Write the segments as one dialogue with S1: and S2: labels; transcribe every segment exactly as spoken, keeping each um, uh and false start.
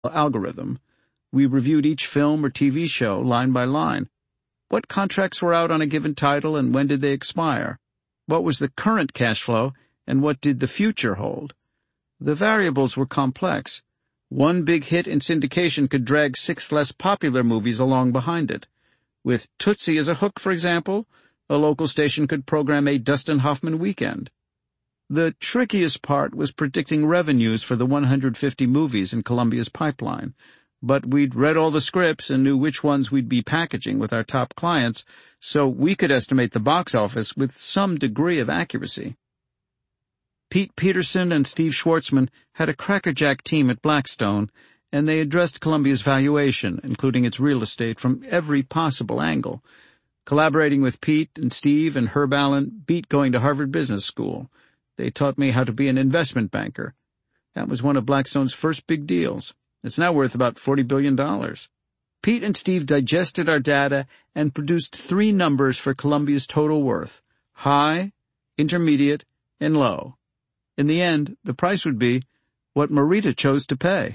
S1: algorithm. We reviewed each film or T V show line by line. What contracts were out on a given title and when did they expire? What was the current cash flow and what did the future hold? The variables were complex. One big hit in syndication could drag six less popular movies along behind it. With Tootsie as a hook, for example, a local station could program a Dustin Hoffman weekend. The trickiest part was predicting revenues for the one hundred fifty movies in Columbia's pipeline. But we'd read all the scripts and knew which ones we'd be packaging with our top clients, so we could estimate the box office with some degree of accuracy. Pete Peterson and Steve Schwartzman had a crackerjack team at Blackstone, and they addressed Columbia's valuation, including its real estate, from every possible angle. Collaborating with Pete and Steve and Herb Allen beat going to Harvard Business School. They taught me how to be an investment banker. That was one of Blackstone's first big deals. It's now worth about forty billion dollars. Pete and Steve digested our data and produced three numbers for Columbia's total worth: high, intermediate, and low. In the end, the price would be what Morita chose to pay.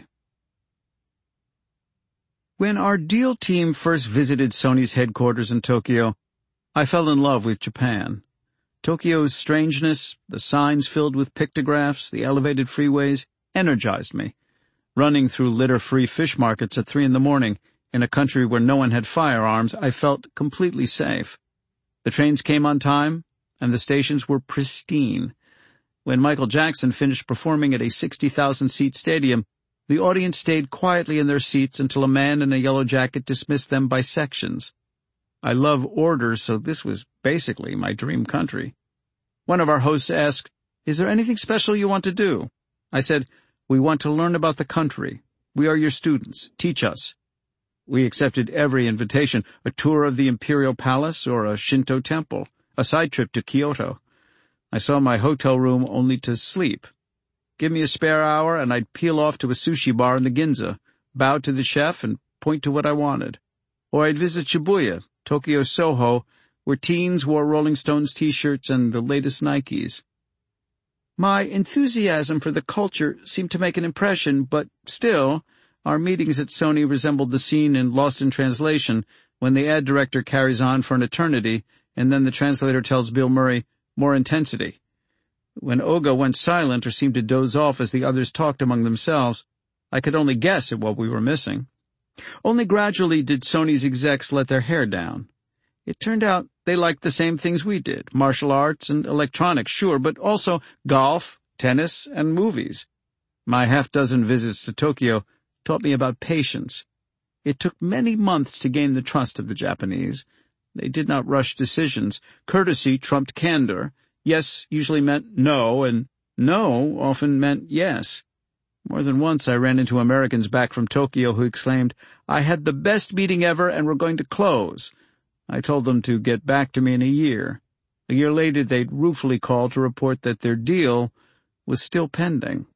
S1: When our deal team first visited Sony's headquarters in Tokyo, I fell in love with Japan. Tokyo's strangeness, the signs filled with pictographs, the elevated freeways, energized me. Running through litter-free fish markets at three in the morning, in a country where no one had firearms, I felt completely safe. The trains came on time, and the stations were pristine. When Michael Jackson finished performing at a sixty thousand seat stadium, the audience stayed quietly in their seats until a man in a yellow jacket dismissed them by sections. I love order, so this was basically my dream country. One of our hosts asked, "Is there anything special you want to do?" I said, "We want to learn about the country. We are your students. Teach us." We accepted every invitation, a tour of the Imperial Palace or a Shinto temple, a side trip to Kyoto. I saw my hotel room only to sleep. Give me a spare hour and I'd peel off to a sushi bar in the Ginza, bow to the chef and point to what I wanted. Or I'd visit Shibuya, Tokyo Soho, where teens wore Rolling Stones t-shirts and the latest Nikes. My enthusiasm for the culture seemed to make an impression, but still, our meetings at Sony resembled the scene in Lost in Translation when the ad director carries on for an eternity and then the translator tells Bill Murray, "More intensity." When Oga went silent or seemed to doze off as the others talked among themselves, I could only guess at what we were missing. Only gradually did Sony's execs let their hair down. It turned out they liked the same things we did, martial arts and electronics, sure, but also golf, tennis, and movies. My half-dozen visits to Tokyo taught me about patience. It took many months to gain the trust of the Japanese. They did not rush decisions. Courtesy trumped candor. Yes usually meant no, and no often meant yes. More than once I ran into Americans back from Tokyo who exclaimed, "I had the best meeting ever and we're going to close." I told them to get back to me in a year. A year later they'd ruefully call to report that their deal was still pending.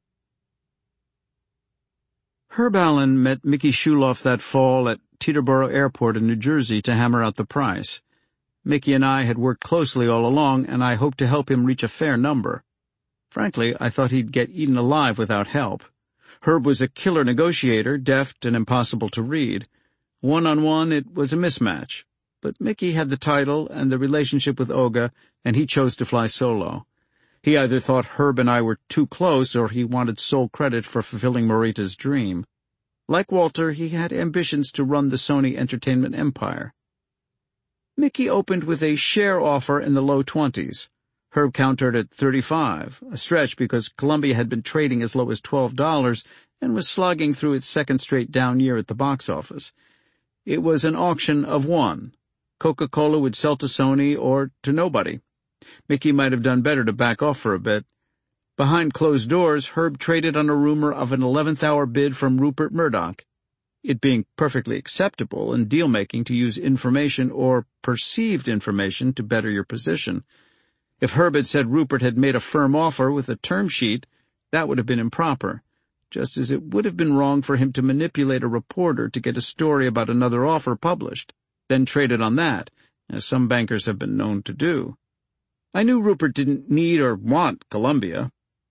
S1: Herb Allen met Mickey Shuloff that fall at Teterboro Airport in New Jersey to hammer out the price. Mickey and I had worked closely all along, and I hoped to help him reach a fair number. Frankly, I thought he'd get eaten alive without help. Herb was a killer negotiator, deft and impossible to read. One-on-one, it was a mismatch. But Mickey had the title and the relationship with Oga, and he chose to fly solo. He either thought Herb and I were too close, or he wanted sole credit for fulfilling Morita's dream. Like Walter, he had ambitions to run the Sony entertainment empire. Mickey opened with a share offer in the low twenties. Herb countered at thirty-five, a stretch because Columbia had been trading as low as twelve dollars and was slogging through its second straight down year at the box office. It was an auction of one. Coca-Cola would sell to Sony or to nobody. Mickey might have done better to back off for a bit. Behind closed doors, Herb traded on a rumor of an eleventh hour bid from Rupert Murdoch. It being perfectly acceptable in deal-making to use information or perceived information to better your position. If Herb had said Rupert had made a firm offer with a term sheet, that would have been improper, just as it would have been wrong for him to manipulate a reporter to get a story about another offer published, then traded on that, as some bankers have been known to do. I knew Rupert didn't need or want Columbia.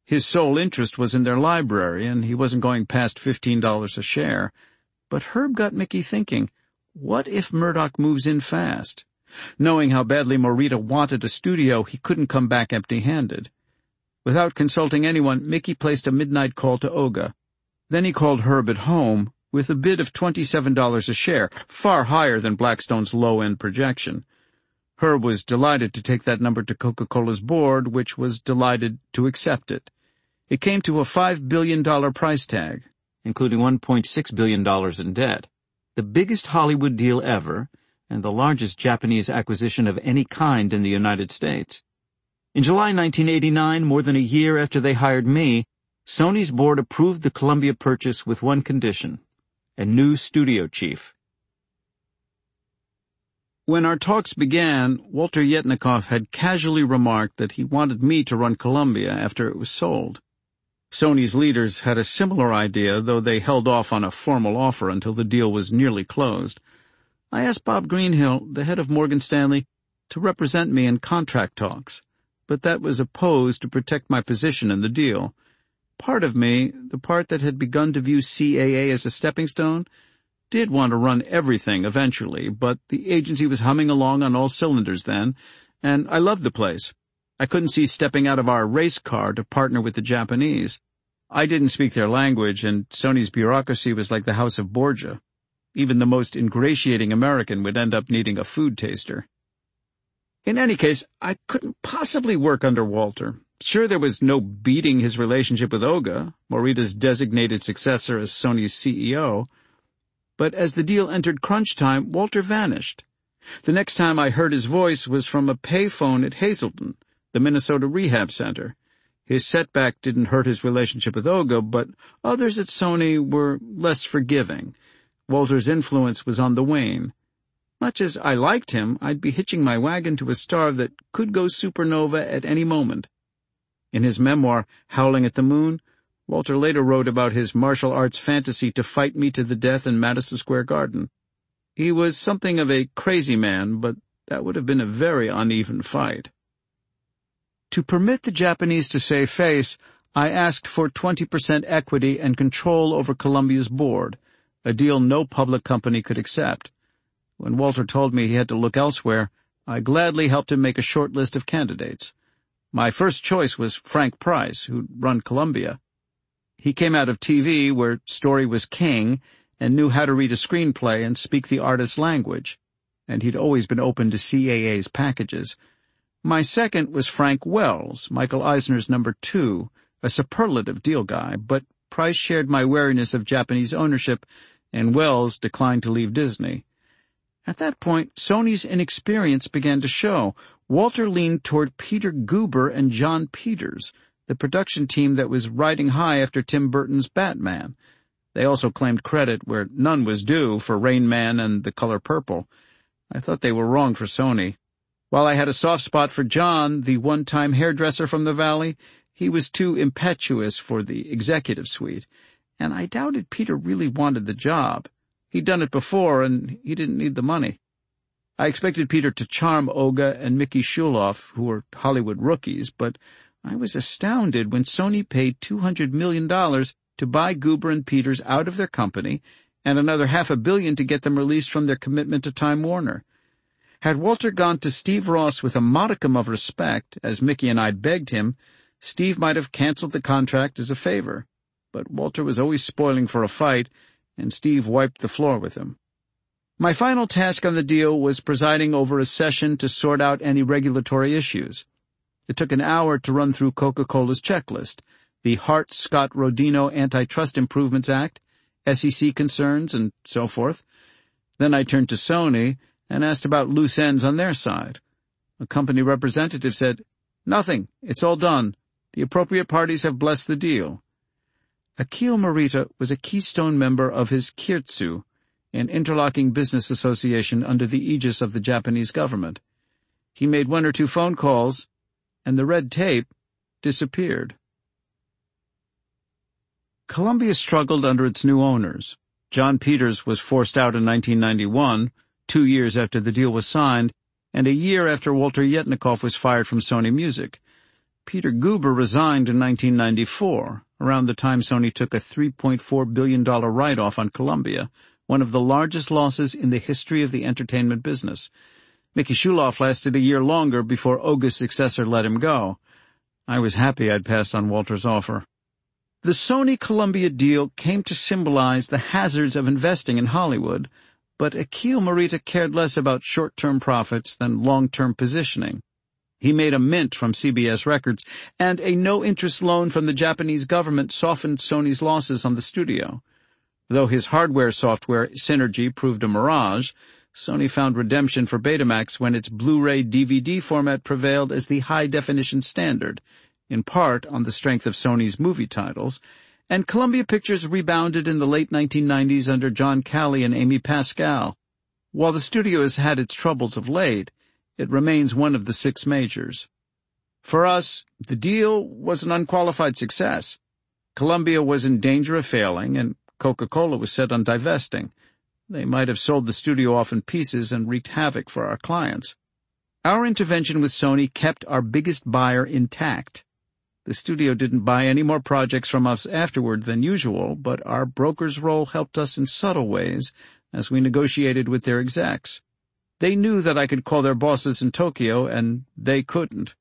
S1: His sole interest was in their library, and he wasn't going past fifteen dollars a share. But Herb got Mickey thinking, what if Murdoch moves in fast? Knowing how badly Morita wanted a studio, he couldn't come back empty-handed. Without consulting anyone, Mickey placed a midnight call to Oga. Then he called Herb at home with a bid of twenty-seven dollars a share, far higher than Blackstone's low-end projection. Herb was delighted to take that number to Coca-Cola's board, which was delighted to accept it. It came to a five billion dollars price tag, including one point six billion dollars in debt, the biggest Hollywood deal ever, and the largest Japanese acquisition of any kind in the United States. In July nineteen eighty-nine, more than a year after they hired me, Sony's board approved the Columbia purchase with one condition: a new studio chief. When our talks began, Walter Yetnikoff had casually remarked that he wanted me to run Columbia after it was sold. Sony's leaders had a similar idea, though they held off on a formal offer until the deal was nearly closed. I asked Bob Greenhill, the head of Morgan Stanley, to represent me in contract talks, but that was opposed to protect my position in the deal. Part of me, the part that had begun to view C A A as a stepping stone, did want to run everything eventually, but the agency was humming along on all cylinders then, and I loved the place. I couldn't see stepping out of our race car to partner with the Japanese. I didn't speak their language, and Sony's bureaucracy was like the House of Borgia. Even the most ingratiating American would end up needing a food taster. In any case, I couldn't possibly work under Walter. Sure, there was no beating his relationship with Oga, Morita's designated successor as Sony's C E O. But as the deal entered crunch time, Walter vanished. The next time I heard his voice was from a payphone at Hazelton, the Minnesota Rehab Center. His setback didn't hurt his relationship with Oga, but others at Sony were less forgiving. Walter's influence was on the wane. Much as I liked him, I'd be hitching my wagon to a star that could go supernova at any moment. In his memoir, Howling at the Moon, Walter later wrote about his martial arts fantasy to fight me to the death in Madison Square Garden. He was something of a crazy man, but that would have been a very uneven fight. To permit the Japanese to save face, I asked for twenty percent equity and control over Columbia's board, a deal no public company could accept. When Walter told me he had to look elsewhere, I gladly helped him make a short list of candidates. My first choice was Frank Price, who'd run Columbia. He came out of T V, where story was king, and knew how to read a screenplay and speak the artist's language, and he'd always been open to C A A's packages. My second was Frank Wells, Michael Eisner's number two, a superlative deal guy, but Price shared my wariness of Japanese ownership, and Wells declined to leave Disney. At that point, Sony's inexperience began to show. Walter leaned toward Peter Guber and John Peters, the production team that was riding high after Tim Burton's Batman. They also claimed credit where none was due for Rain Man and The Color Purple. I thought they were wrong for Sony. While I had a soft spot for John, the one-time hairdresser from the Valley, he was too impetuous for the executive suite, and I doubted Peter really wanted the job. He'd done it before, and he didn't need the money. I expected Peter to charm Oga and Mickey Shuloff, who were Hollywood rookies, but I was astounded when Sony paid two hundred million dollars to buy Guber and Peters out of their company and another half a billion to get them released from their commitment to Time Warner. Had Walter gone to Steve Ross with a modicum of respect, as Mickey and I begged him, Steve might have canceled the contract as a favor. But Walter was always spoiling for a fight, and Steve wiped the floor with him. My final task on the deal was presiding over a session to sort out any regulatory issues. It took an hour to run through Coca-Cola's checklist, the Hart-Scott-Rodino Antitrust Improvements Act, S E C concerns, and so forth. Then I turned to Sony and asked about loose ends on their side. A company representative said, "Nothing. It's all done. The appropriate parties have blessed the deal." Akio Morita was a keystone member of his Kirtsu, an interlocking business association under the aegis of the Japanese government. He made one or two phone calls, and the red tape disappeared. Columbia struggled under its new owners. John Peters was forced out in nineteen ninety-one, two years after the deal was signed, and a year after Walter Yetnikoff was fired from Sony Music. Peter Guber resigned in nineteen ninety-four, around the time Sony took a three point four billion dollars write-off on Columbia, one of the largest losses in the history of the entertainment business. Mickey Shuloff lasted a year longer before Oga's successor let him go. I was happy I'd passed on Walter's offer. The Sony-Columbia deal came to symbolize the hazards of investing in Hollywood, but Akio Morita cared less about short-term profits than long-term positioning. He made a mint from C B S Records, and a no-interest loan from the Japanese government softened Sony's losses on the studio. Though his hardware-software synergy proved a mirage, Sony found redemption for Betamax when its Blu-ray D V D format prevailed as the high-definition standard, in part on the strength of Sony's movie titles, and Columbia Pictures rebounded in the late nineteen nineties under John Calley and Amy Pascal. While the studio has had its troubles of late, it remains one of the six majors. For us, the deal was an unqualified success. Columbia was in danger of failing, and Coca-Cola was set on divesting. They might have sold the studio off in pieces and wreaked havoc for our clients. Our intervention with Sony kept our biggest buyer intact. The studio didn't buy any more projects from us afterward than usual, but our broker's role helped us in subtle ways as we negotiated with their execs. They knew that I could call their bosses in Tokyo, and they couldn't.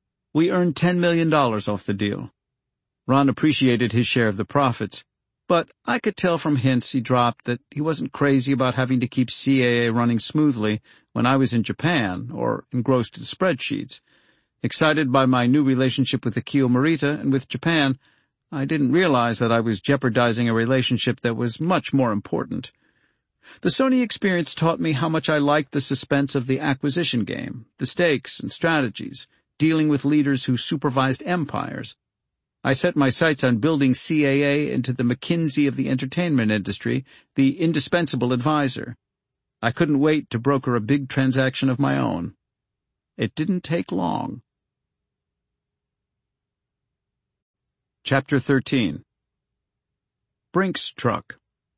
S1: We earned ten million dollars off the deal. Ron appreciated his share of the profits, but I could tell from hints he dropped that he wasn't crazy about having to keep C A A running smoothly when I was in Japan or engrossed in spreadsheets. Excited by my new relationship with Akio Morita and with Japan, I didn't realize that I was jeopardizing a relationship that was much more important. The Sony experience taught me how much I liked the suspense of the acquisition game, the stakes and strategies, dealing with leaders who supervised empires. I set my sights on building C A A into the McKinsey of the entertainment industry, the indispensable advisor. I couldn't wait to broker a big transaction of my own. It didn't take long. Chapter thirteen. Brink's Truck.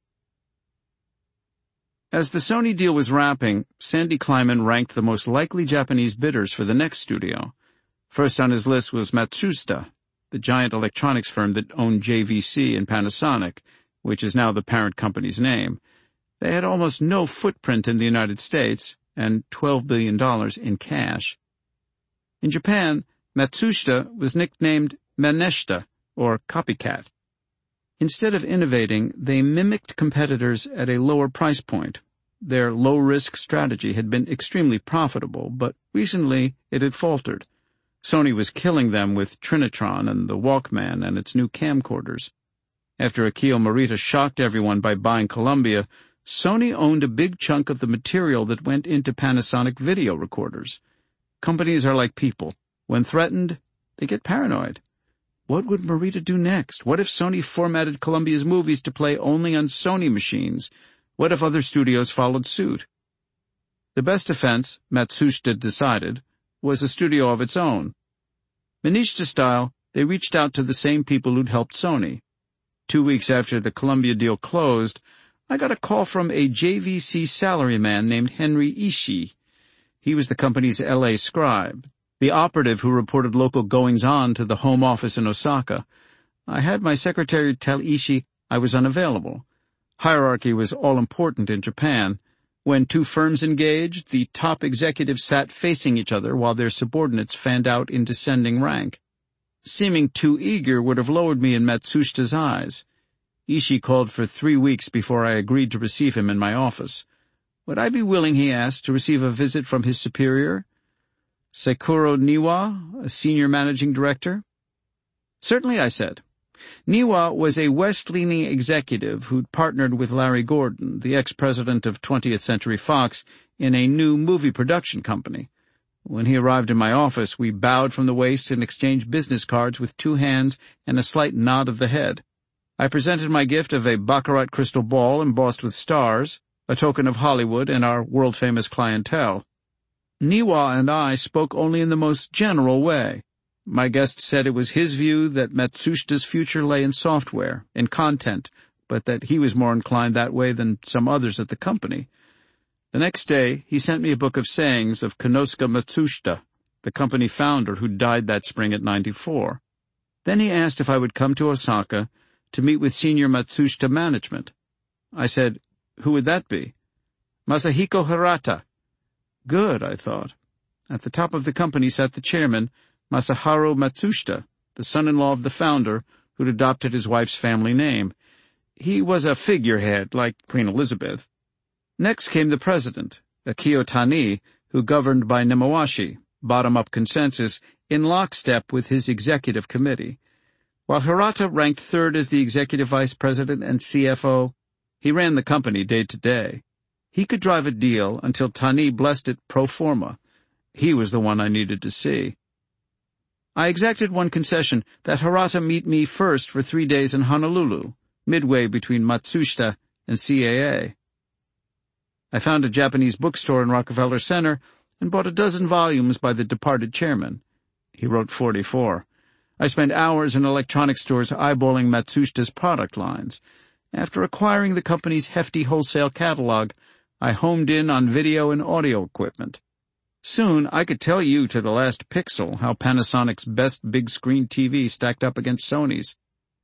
S1: As the Sony deal was wrapping, Sandy Kleiman ranked the most likely Japanese bidders for the next studio. First on his list was Matsushita, the giant electronics firm that owned J V C and Panasonic, which is now the parent company's name. They had almost no footprint in the United States and twelve billion dollars in cash. In Japan, Matsushita was nicknamed Maneshita, or copycat. Instead of innovating, they mimicked competitors at a lower price point. Their low-risk strategy had been extremely profitable, but recently it had faltered. Sony was killing them with Trinitron and the Walkman and its new camcorders. After Akio Morita shocked everyone by buying Columbia, Sony owned a big chunk of the material that went into Panasonic video recorders. Companies are like people. When threatened, they get paranoid. What would Morita do next? What if Sony formatted Columbia's movies to play only on Sony machines? What if other studios followed suit? The best defense, Matsushita decided, was a studio of its own. Manishita style, they reached out to the same people who'd helped Sony. Two weeks after the Columbia deal closed, I got a call from a J V C salaryman named Henry Ishii. He was the company's L A scribe, the operative who reported local goings-on to the home office in Osaka. I had my secretary tell Ishii I was unavailable. Hierarchy was all-important in Japan. When two firms engaged, the top executives sat facing each other while their subordinates fanned out in descending rank. Seeming too eager would have lowered me in Matsushita's eyes. Ishii called for three weeks before I agreed to receive him in my office. Would I be willing, he asked, to receive a visit from his superior, Sekuro Niwa, a senior managing director? Certainly, I said. Niwa was a West-leaning executive who'd partnered with Larry Gordon, the ex-president of twentieth Century Fox, in a new movie production company. When he arrived in my office, we bowed from the waist and exchanged business cards with two hands and a slight nod of the head. I presented my gift of a Baccarat crystal ball embossed with stars, a token of Hollywood and our world-famous clientele. Niwa and I spoke only in the most general way. My guest said it was his view that Matsushita's future lay in software, in content, but that he was more inclined that way than some others at the company. The next day, he sent me a book of sayings of Konosuke Matsushita. the company founder who died that spring at ninety-four. Then he asked if I would come to Osaka to meet with senior Matsushita management. I said, "Who would that be?" "Masahiko Hirata." Good, I thought. At the top of the company sat the chairman, Masaharu Matsushita, the son-in-law of the founder, who'd adopted his wife's family name. He was a figurehead, like Queen Elizabeth. Next came the president, Akio Tani, who governed by Nemawashi, bottom-up consensus, in lockstep with his executive committee. While Hirata ranked third as the executive vice president and C F O, he ran the company day to day. He could drive a deal until Tani blessed it pro forma. He was the one I needed to see. I exacted one concession, that Hirata meet me first for three days in Honolulu, midway between Matsushita and C A A. I found a Japanese bookstore in Rockefeller Center and bought a dozen volumes by the departed chairman. He wrote forty-four. I spent hours in electronic stores eyeballing Matsushita's product lines. After acquiring the company's hefty wholesale catalog, I homed in on video and audio equipment. Soon I could tell you to the last pixel how Panasonic's best big-screen T V stacked up against Sony's.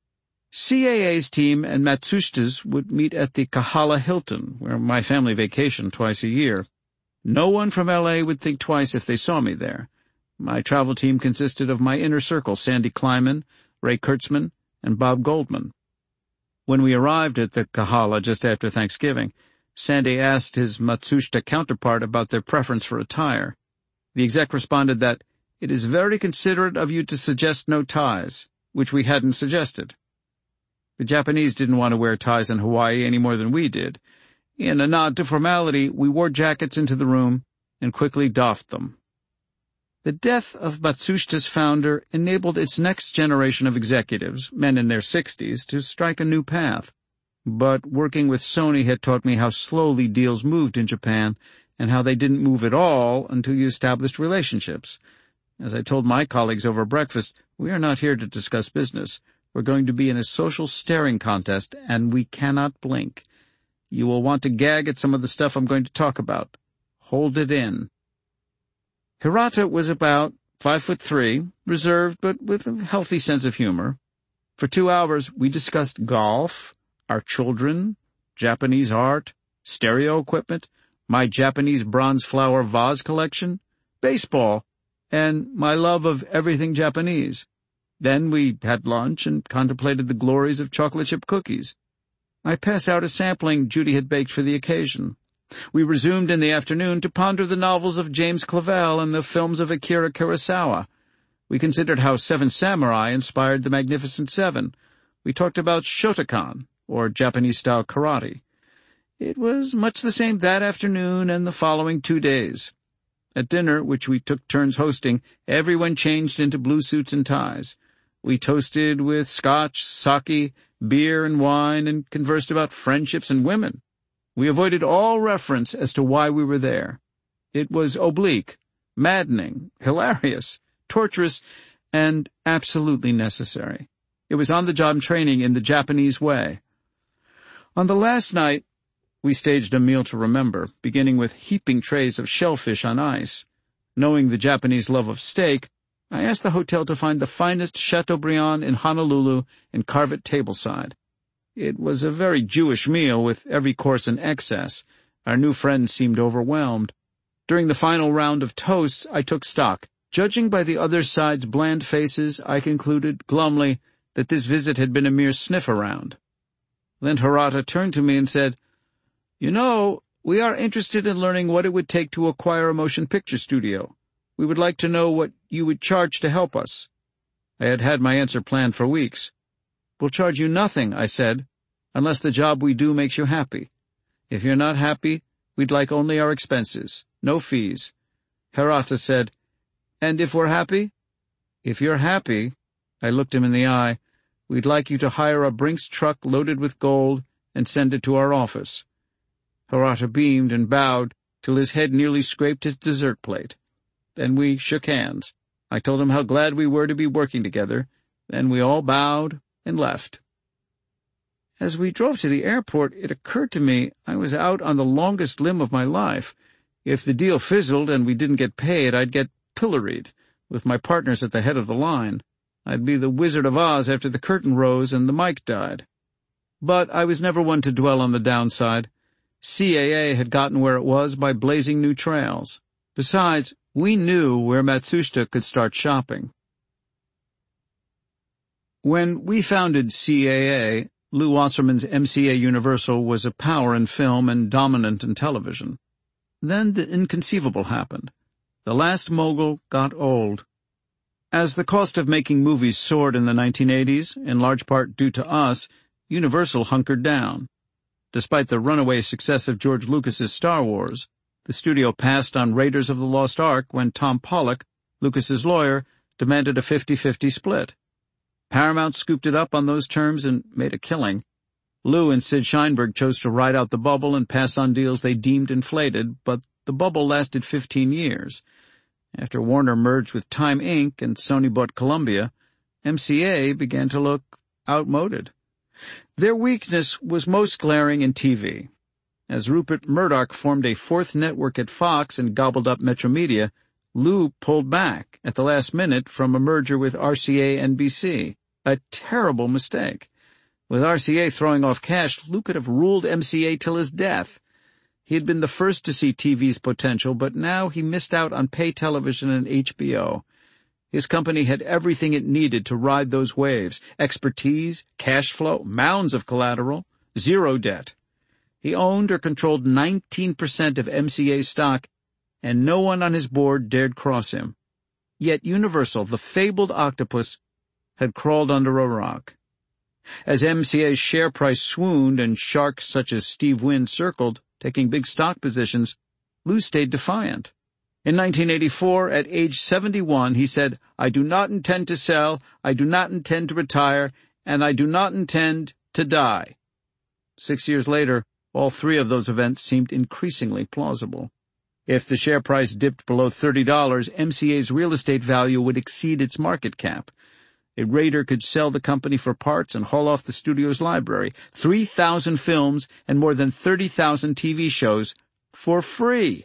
S1: C A A's team and Matsushita's would meet at the Kahala Hilton, where my family vacationed twice a year. No one from L A would think twice if they saw me there. My travel team consisted of my inner circle, Sandy Kleiman, Ray Kurtzman, and Bob Goldman. When we arrived at the Kahala just after Thanksgiving, Sandy asked his Matsushita counterpart about their preference for attire. The exec responded that, "It is very considerate of you to suggest no ties," which we hadn't suggested. The Japanese didn't want to wear ties in Hawaii any more than we did. In a nod to formality, we wore jackets into the room and quickly doffed them. The death of Matsushita's founder enabled its next generation of executives, men in their sixties, to strike a new path. But working with Sony had taught me how slowly deals moved in Japan and how they didn't move at all until you established relationships. As I told my colleagues over breakfast, we are not here to discuss business. We're going to be in a social staring contest, and we cannot blink. You will want to gag at some of the stuff I'm going to talk about. Hold it in. Hirata was about five foot three, reserved but with a healthy sense of humor. For two hours we discussed golf, our children, Japanese art, stereo equipment, my Japanese bronze flower vase collection, baseball, and my love of everything Japanese. Then we had lunch and contemplated the glories of chocolate chip cookies. I passed out a sampling Judy had baked for the occasion. We resumed in the afternoon to ponder the novels of James Clavell and the films of Akira Kurosawa. We considered how Seven Samurai inspired the Magnificent Seven. We talked about Shotokan, or Japanese-style karate. It was much the same that afternoon and the following two days. At dinner, which we took turns hosting, everyone changed into blue suits and ties. We toasted with scotch, sake, beer, and wine, and conversed about friendships and women. We avoided all reference as to why we were there. It was oblique, maddening, hilarious, torturous, and absolutely necessary. It was on-the-job training in the Japanese way. On the last night, we staged a meal to remember, beginning with heaping trays of shellfish on ice. Knowing the Japanese love of steak, I asked the hotel to find the finest Chateaubriand in Honolulu and carve it tableside. It was a very Jewish meal, with every course in excess. Our new friends seemed overwhelmed. During the final round of toasts, I took stock. Judging by the other side's bland faces, I concluded, glumly, that this visit had been a mere sniff-around. Then Hirata turned to me and said, "You know, we are interested in learning what it would take to acquire a motion picture studio. We would like to know what you would charge to help us." I had had my answer planned for weeks. "We'll charge you nothing," I said, "unless the job we do makes you happy. If you're not happy, we'd like only our expenses, no fees." Hirata said, "And if we're happy?" "If you're happy," I looked him in the eye, "we'd like you to hire a Brinks truck loaded with gold and send it to our office." Hirata beamed and bowed till his head nearly scraped his dessert plate. Then we shook hands. I told him how glad we were to be working together. Then we all bowed and left. As we drove to the airport, it occurred to me I was out on the longest limb of my life. If the deal fizzled and we didn't get paid, I'd get pilloried, with my partners at the head of the line. I'd be the Wizard of Oz after the curtain rose and the mic died. But I was never one to dwell on the downside. C A A had gotten where it was by blazing new trails. Besides, we knew where Matsushita could start shopping. When we founded C A A, Lew Wasserman's M C A Universal was a power in film and dominant in television. Then the inconceivable happened. The last mogul got old. As the cost of making movies soared in the nineteen eighties, in large part due to us, Universal hunkered down. Despite the runaway success of George Lucas's Star Wars, the studio passed on Raiders of the Lost Ark when Tom Pollock, Lucas's lawyer, demanded a fifty-fifty split. Paramount scooped it up on those terms and made a killing. Lew and Sid Sheinberg chose to ride out the bubble and pass on deals they deemed inflated, but the bubble lasted fifteen years. After Warner merged with Time Incorporated and Sony bought Columbia, M C A began to look outmoded. Their weakness was most glaring in T V. As Rupert Murdoch formed a fourth network at Fox and gobbled up Metromedia, Lew pulled back at the last minute from a merger with R C A N B C. A terrible mistake. With R C A throwing off cash, Lew could have ruled M C A till his death. He had been the first to see T V's potential, but now he missed out on pay television and H B O. His company had everything it needed to ride those waves: expertise, cash flow, mounds of collateral, zero debt. He owned or controlled nineteen percent of M C A stock, and no one on his board dared cross him. Yet Universal, the fabled octopus, had crawled under a rock. As M C A's share price swooned and sharks such as Steve Wynn circled, taking big stock positions, Lew stayed defiant. In nineteen eighty-four, at age seventy-one, he said, "I do not intend to sell, I do not intend to retire, and I do not intend to die." Six years later, all three of those events seemed increasingly plausible. If the share price dipped below thirty dollars, M C A's real estate value would exceed its market cap. A raider could sell the company for parts and haul off the studio's library, three thousand films and more than thirty thousand T V shows, for free.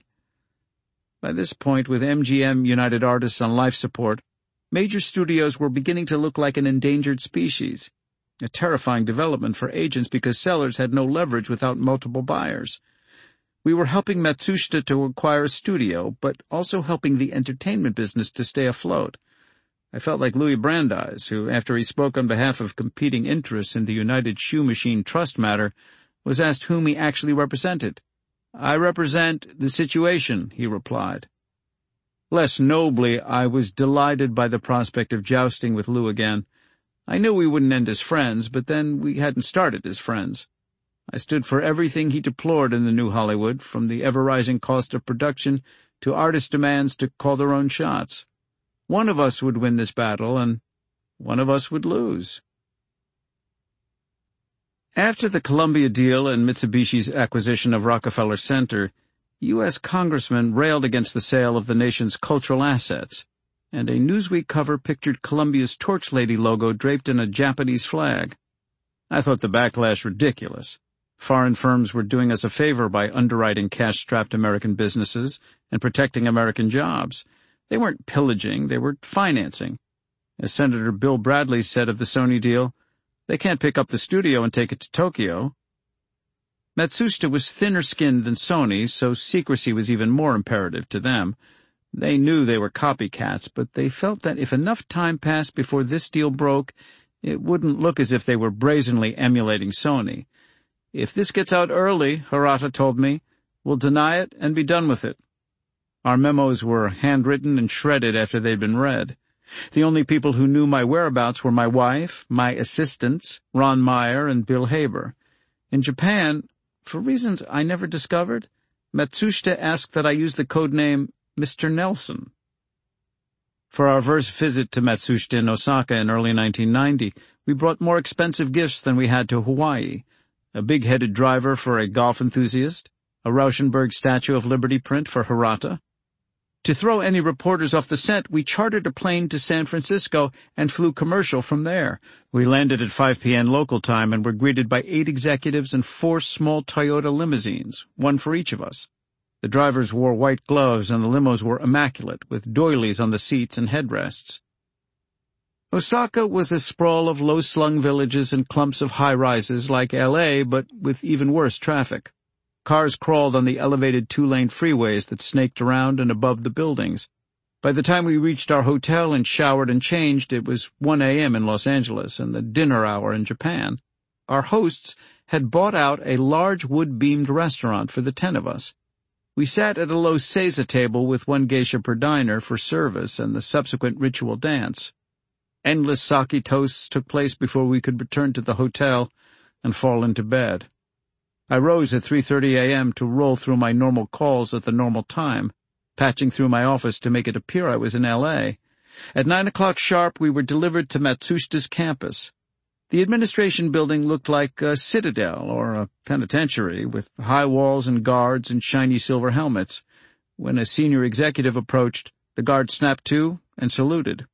S1: By this point, with M G M United Artists on life support, major studios were beginning to look like an endangered species, a terrifying development for agents because sellers had no leverage without multiple buyers. We were helping Matsushita to acquire a studio, but also helping the entertainment business to stay afloat. I felt like Louis Brandeis, who, after he spoke on behalf of competing interests in the United Shoe Machine Trust matter, was asked whom he actually represented. "I represent the situation," he replied. Less nobly, I was delighted by the prospect of jousting with Lew again. I knew we wouldn't end as friends, but then we hadn't started as friends. I stood for everything he deplored in the new Hollywood, from the ever-rising cost of production to artist demands to call their own shots. One of us would win this battle, and one of us would lose. After the Columbia deal and Mitsubishi's acquisition of Rockefeller Center, U S congressmen railed against the sale of the nation's cultural assets, and a Newsweek cover pictured Columbia's Torch Lady logo draped in a Japanese flag. I thought the backlash ridiculous. Foreign firms were doing us a favor by underwriting cash-strapped American businesses and protecting American jobs. They weren't pillaging, they were financing. As Senator Bill Bradley said of the Sony deal, "They can't pick up the studio and take it to Tokyo." Matsushita was thinner-skinned than Sony, so secrecy was even more imperative to them. They knew they were copycats, but they felt that if enough time passed before this deal broke, it wouldn't look as if they were brazenly emulating Sony. "If this gets out early," Hirata told me, "we'll deny it and be done with it." Our memos were handwritten and shredded after they'd been read. The only people who knew my whereabouts were my wife, my assistants, Ron Meyer and Bill Haber. In Japan, for reasons I never discovered, Matsushita asked that I use the code name Mister Nelson. For our first visit to Matsushita in Osaka in early nineteen ninety, we brought more expensive gifts than we had to Hawaii: a big-headed driver for a golf enthusiast, a Rauschenberg Statue of Liberty print for Hirata. To throw any reporters off the scent, we chartered a plane to San Francisco and flew commercial from there. We landed at five p.m. local time and were greeted by eight executives and four small Toyota limousines, one for each of us. The drivers wore white gloves and the limos were immaculate, with doilies on the seats and headrests. Osaka was a sprawl of low-slung villages and clumps of high-rises like L A, but with even worse traffic. Cars crawled on the elevated two-lane freeways that snaked around and above the buildings. By the time we reached our hotel and showered and changed, it was one a m in Los Angeles and the dinner hour in Japan. Our hosts had bought out a large wood-beamed restaurant for the ten of us. We sat at a low seiza table with one geisha per diner for service and the subsequent ritual dance. Endless sake toasts took place before we could return to the hotel and fall into bed. I rose at three thirty a m to roll through my normal calls at the normal time, patching through my office to make it appear I was in L A. At nine o'clock sharp, we were delivered to Matsushita's campus. The administration building looked like a citadel or a penitentiary, with high walls and guards and shiny silver helmets. When a senior executive approached, the guard snapped to and saluted.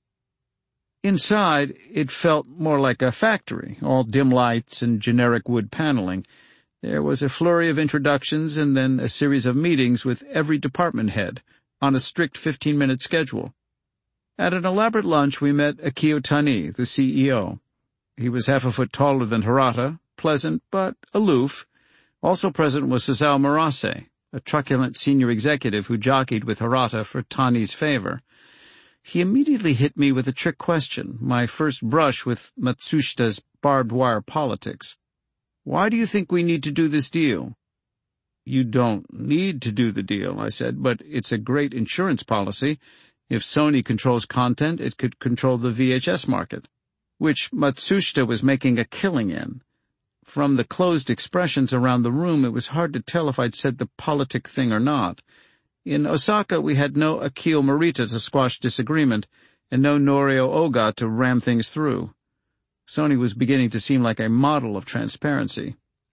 S1: Inside, it felt more like a factory, all dim lights and generic wood paneling. There was a flurry of introductions and then a series of meetings with every department head, on a strict fifteen-minute schedule. At an elaborate lunch, we met Akio Tani, the C E O. He was half a foot taller than Hirata, pleasant but aloof. Also present was Sasao Murase, a truculent senior executive who jockeyed with Hirata for Tani's favor. He immediately hit me with a trick question, my first brush with Matsushita's barbed wire politics. "Why do you think we need to do this deal?" "You don't need to do the deal," I said, "but it's a great insurance policy. If Sony controls content, it could control the V H S market, which Matsushita was making a killing in." From the closed expressions around the room, it was hard to tell if I'd said the politic thing or not. In Osaka, we had no Akio Morita to squash disagreement, and no Norio Oga to ram things through. Sony was beginning to seem like a model of transparency.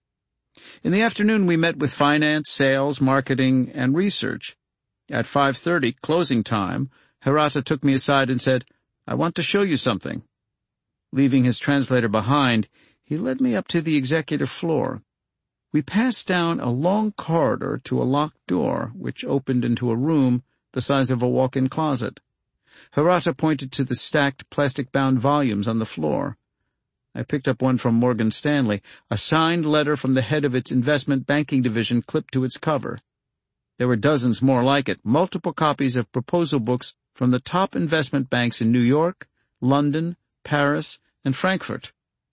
S1: In the afternoon, we met with finance, sales, marketing, and research. At five thirty, closing time, Hirata took me aside and said, "I want to show you something." Leaving his translator behind, he led me up to the executive floor. We passed down a long corridor to a locked door, which opened into a room the size of a walk-in closet. Hirata pointed to the stacked plastic-bound volumes on the floor. I picked up one from Morgan Stanley, a signed letter from the head of its investment banking division clipped to its cover. There were dozens more like it, multiple copies of proposal books from the top investment banks in New York, London, Paris, and Frankfurt.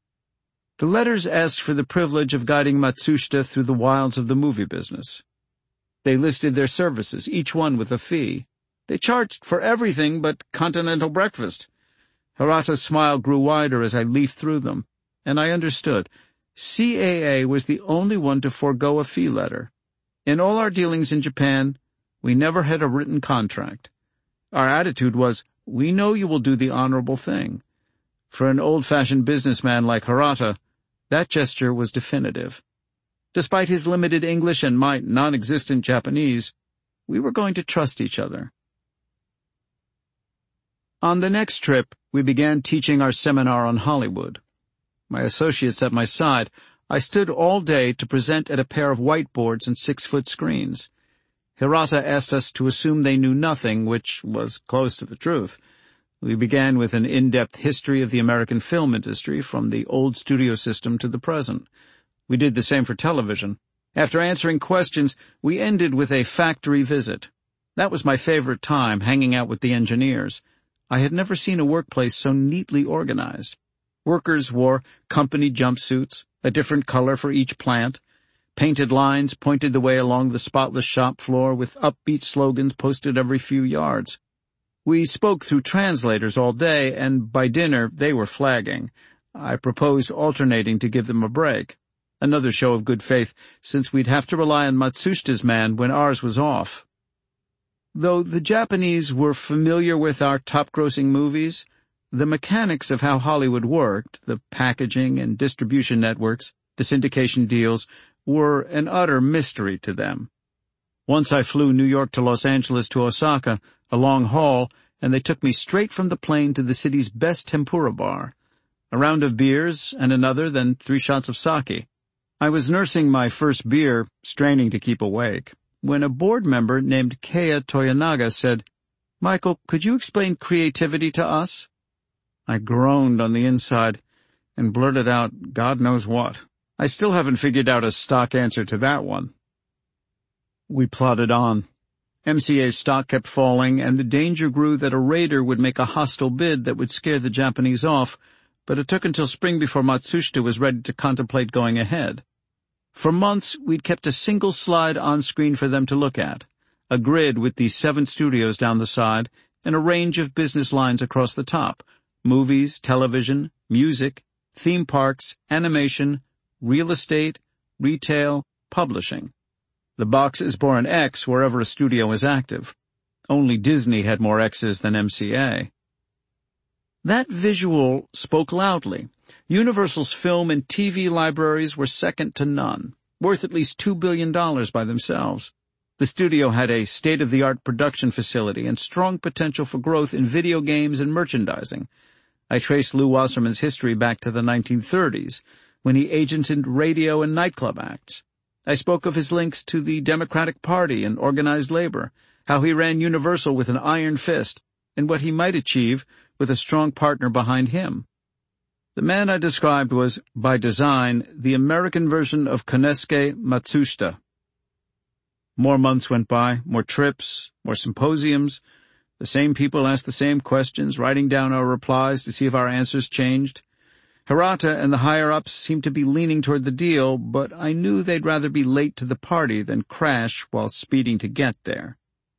S1: The letters asked for the privilege of guiding Matsushita through the wilds of the movie business. They listed their services, each one with a fee. They charged for everything but continental breakfast. Hirata's smile grew wider as I leafed through them, and I understood. C A A was the only one to forego a fee letter. In all our dealings in Japan, we never had a written contract. Our attitude was, we know you will do the honorable thing. For an old-fashioned businessman like Hirata, that gesture was definitive. Despite his limited English and my non-existent Japanese, we were going to trust each other. On the next trip, we began teaching our seminar on Hollywood. My associates at my side, I stood all day to present at a pair of whiteboards and six-foot screens. Hirata asked us to assume they knew nothing, which was close to the truth. We began with an in-depth history of the American film industry, from the old studio system to the present. We did the same for television. After answering questions, we ended with a factory visit. That was my favorite time, hanging out with the engineers. I had never seen a workplace so neatly organized. Workers wore company jumpsuits, a different color for each plant. Painted lines pointed the way along the spotless shop floor with upbeat slogans posted every few yards. We spoke through translators all day, and by dinner they were flagging. I proposed alternating to give them a break. Another show of good faith, since we'd have to rely on Matsushita's man when ours was off. Though the Japanese were familiar with our top-grossing movies, the mechanics of how Hollywood worked, the packaging and distribution networks, the syndication deals, were an utter mystery to them. Once I flew New York to Los Angeles to Osaka, a long haul, and they took me straight from the plane to the city's best tempura bar. A round of beers, and another, then three shots of sake. I was nursing my first beer, straining to keep awake. when a board member named Keiya Toyonaga said, "Michael, could you explain creativity to us?" I groaned on the inside and blurted out God knows what. I still haven't figured out a stock answer to that one. We plodded on. M C A's stock kept falling, and the danger grew that a raider would make a hostile bid that would scare the Japanese off, but it took until spring before Matsushita was ready to contemplate going ahead. For months, we'd kept a single slide on screen for them to look at, a grid with the seven studios down the side, and a range of business lines across the top: movies, television, music, theme parks, animation, real estate, retail, publishing. The boxes bore an X wherever a studio was active. Only Disney had more X's than M C A. That visual spoke loudly. Universal's film and T V libraries were second to none, worth at least two billion dollars by themselves. The studio had a state-of-the-art production facility and strong potential for growth in video games and merchandising. I traced Lew Wasserman's history back to the nineteen thirties, when he agented radio and nightclub acts. I spoke of his links to the Democratic Party and organized labor, how he ran Universal with an iron fist, and what he might achieve with a strong partner behind him. The man I described was, by design, the American version of Konosuke Matsushita. More months went by, more trips, more symposiums. The same people asked the same questions, writing down our replies to see if our answers changed. Hirata and the higher-ups seemed to be leaning toward the deal, but I knew they'd rather be late to the party than crash while speeding to get there.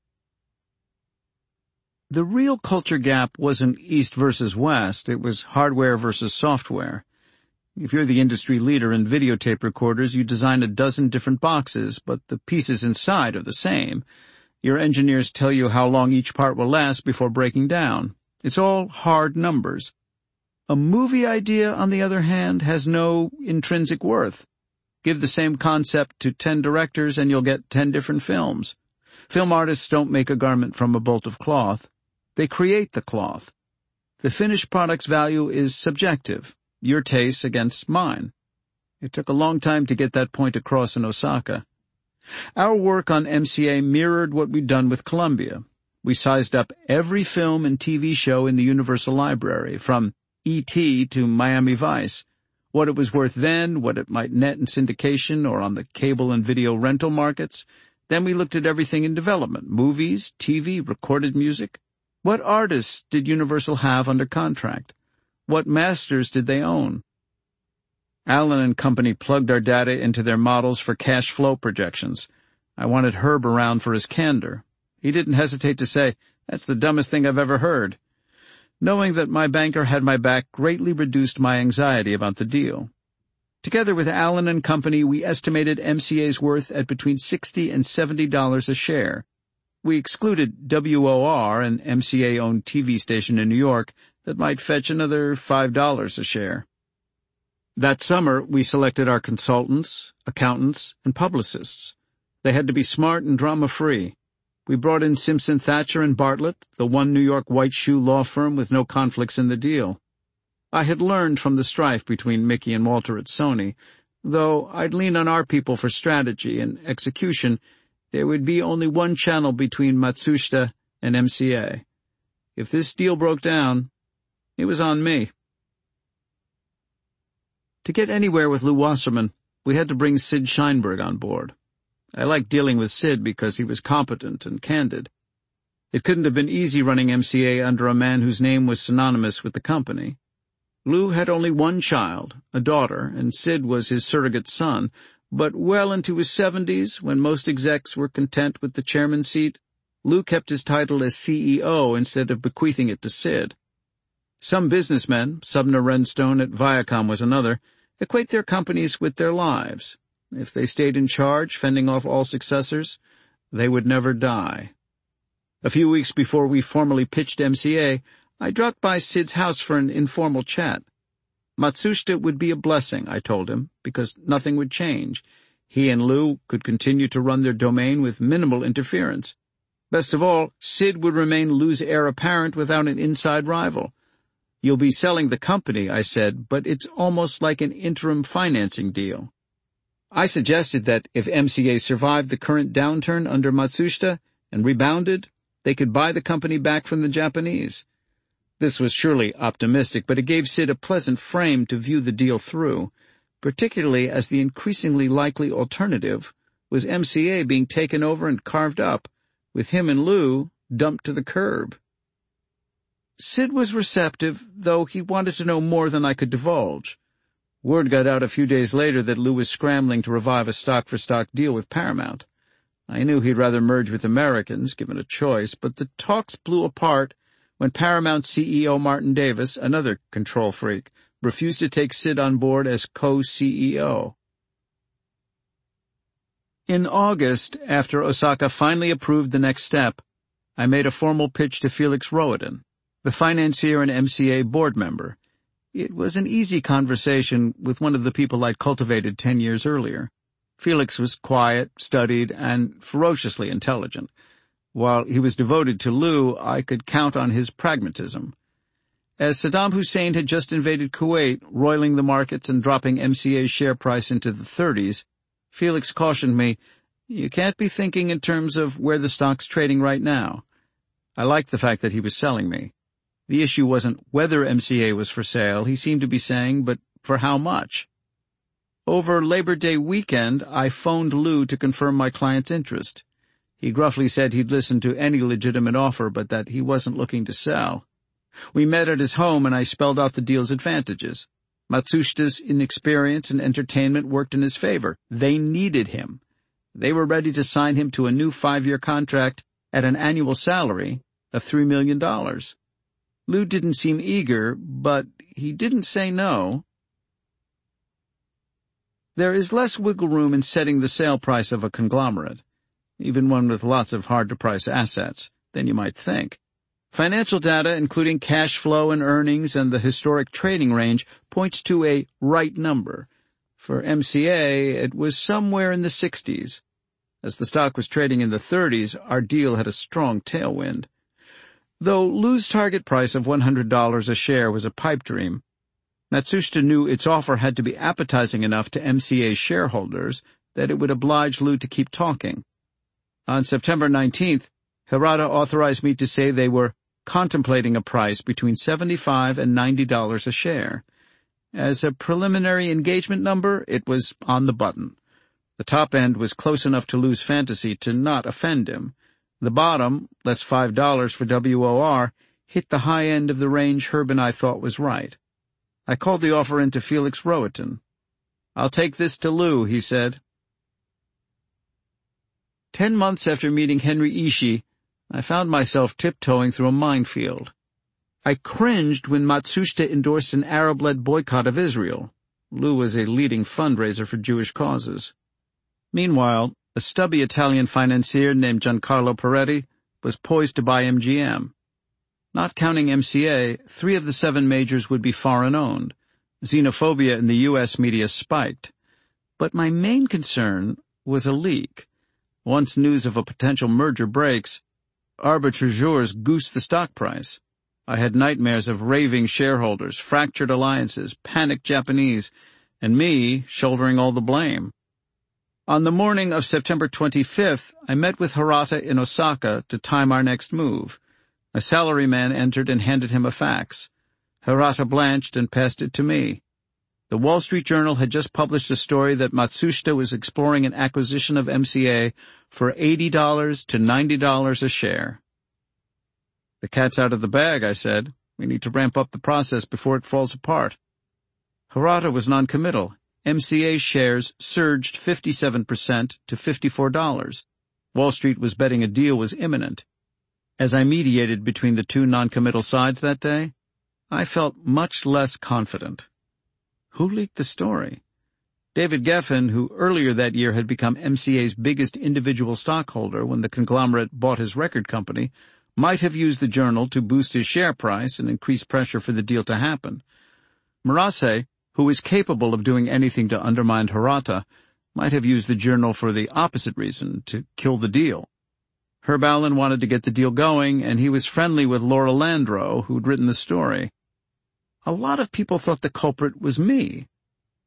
S1: The real culture gap wasn't East versus West, it was hardware versus software. If you're the industry leader in videotape recorders, you design a dozen different boxes, but the pieces inside are the same. Your engineers tell you how long each part will last before breaking down. It's all hard numbers. A movie idea, on the other hand, has no intrinsic worth. Give the same concept to ten directors and you'll get ten different films. Film artists don't make a garment from a bolt of cloth. They create the cloth. The finished product's value is subjective, your taste against mine. It took a long time to get that point across in Osaka. Our work on M C A mirrored what we'd done with Columbia. We sized up every film and T V show in the Universal Library, from E T to Miami Vice, what it was worth then, what it might net in syndication or on the cable and video rental markets. Then we looked at everything in development: movies, T V, recorded music. What artists did Universal have under contract? What masters did they own? Allen and Company plugged our data into their models for cash flow projections. I wanted Herb around for his candor. He didn't hesitate to say, "That's the dumbest thing I've ever heard." Knowing that my banker had my back greatly reduced my anxiety about the deal. Together with Allen and Company, we estimated M C A's worth at between sixty and seventy dollars a share. We excluded W O R, an M C A-owned T V station in New York, that might fetch another five dollars a share. That summer, we selected our consultants, accountants, and publicists. They had to be smart and drama-free. We brought in Simpson Thacher and Bartlett, the one New York white shoe law firm with no conflicts in the deal. I had learned from the strife between Mickey and Walter at Sony. Though I'd lean on our people for strategy and execution, there would be only one channel between Matsushita and M C A. If this deal broke down, it was on me. To get anywhere with Lew Wasserman, we had to bring Sid Sheinberg on board. I liked dealing with Sid because he was competent and candid. It couldn't have been easy running M C A under a man whose name was synonymous with the company. Lew had only one child, a daughter, and Sid was his surrogate son, but well into his seventies, when most execs were content with the chairman's seat, Lew kept his title as C E O instead of bequeathing it to Sid. Some businessmen, Sumner Redstone at Viacom was another, equate their companies with their lives. If they stayed in charge, fending off all successors, they would never die. A few weeks before we formally pitched M C A, I dropped by Sid's house for an informal chat. Matsushita would be a blessing, I told him, because nothing would change. He and Lew could continue to run their domain with minimal interference. Best of all, Sid would remain Lew's heir apparent without an inside rival. You'll be selling the company, I said, but it's almost like an interim financing deal. I suggested that if M C A survived the current downturn under Matsushita and rebounded, they could buy the company back from the Japanese. This was surely optimistic, but it gave Sid a pleasant frame to view the deal through, particularly as the increasingly likely alternative was M C A being taken over and carved up, with him and Lou dumped to the curb. Sid was receptive, though he wanted to know more than I could divulge. Word got out a few days later that Lou was scrambling to revive a stock-for-stock deal with Paramount. I knew he'd rather merge with Americans, given a choice, but the talks blew apart when Paramount C E O Martin Davis, another control freak, refused to take Sid on board as co-C E O. In August, after Osaka finally approved the next step, I made a formal pitch to Felix Rohatyn, the financier and M C A board member. It was an easy conversation with one of the people I'd cultivated ten years earlier. Felix was quiet, studied, and ferociously intelligent. While he was devoted to Lou, I could count on his pragmatism. As Saddam Hussein had just invaded Kuwait, roiling the markets and dropping M C A's share price into the thirties, Felix cautioned me, "You can't be thinking in terms of where the stock's trading right now." I liked the fact that he was selling me. The issue wasn't whether M C A was for sale, he seemed to be saying, but for how much. Over Labor Day weekend, I phoned Lou to confirm my client's interest. He gruffly said he'd listen to any legitimate offer, but that he wasn't looking to sell. We met at his home, and I spelled out the deal's advantages. Matsushita's inexperience and entertainment worked in his favor. They needed him. They were ready to sign him to a new five-year contract at an annual salary of three million dollars. Lou didn't seem eager, but he didn't say no. There is less wiggle room in setting the sale price of a conglomerate, even one with lots of hard-to-price assets, than you might think. Financial data, including cash flow and earnings and the historic trading range, points to a right number. For M C A, it was somewhere in the sixties. As the stock was trading in the thirties, our deal had a strong tailwind. Though Lou's target price of one hundred dollars a share was a pipe dream, Matsushita knew its offer had to be appetizing enough to M C A's shareholders that it would oblige Lou to keep talking. On September nineteenth, Hirata authorized me to say they were contemplating a price between seventy-five and ninety dollars a share. As a preliminary engagement number, it was on the button. The top end was close enough to Lou's fantasy to not offend him. The bottom, less five dollars for W O R, hit the high end of the range Herb and I thought was right. I called the offer in to Felix Rohatyn. "I'll take this to Lou," he said. Ten months after meeting Henry Ishii, I found myself tiptoeing through a minefield. I cringed when Matsushita endorsed an Arab-led boycott of Israel. Lou was a leading fundraiser for Jewish causes. Meanwhile, a stubby Italian financier named Giancarlo Peretti was poised to buy M G M. Not counting M C A, three of the seven majors would be foreign-owned. Xenophobia in the U S media spiked. But my main concern was a leak. Once news of a potential merger breaks, arbitrageurs goose the stock price. I had nightmares of raving shareholders, fractured alliances, panicked Japanese, and me shouldering all the blame. On the morning of September twenty-fifth, I met with Hirata in Osaka to time our next move. A salaryman entered and handed him a fax. Hirata blanched and passed it to me. The Wall Street Journal had just published a story that Matsushita was exploring an acquisition of M C A for eighty dollars to ninety dollars a share. "The cat's out of the bag," I said. "We need to ramp up the process before it falls apart." Hirata was noncommittal. M C A shares surged fifty-seven percent to fifty-four dollars. Wall Street was betting a deal was imminent. As I mediated between the two noncommittal sides that day, I felt much less confident. Who leaked the story? David Geffen, who earlier that year had become M C A's biggest individual stockholder when the conglomerate bought his record company, might have used the journal to boost his share price and increase pressure for the deal to happen. Murase, who is capable of doing anything to undermine Hirata, might have used the journal for the opposite reason, to kill the deal. Herb Allen wanted to get the deal going, and he was friendly with Laura Landro, who'd written the story. A lot of people thought the culprit was me.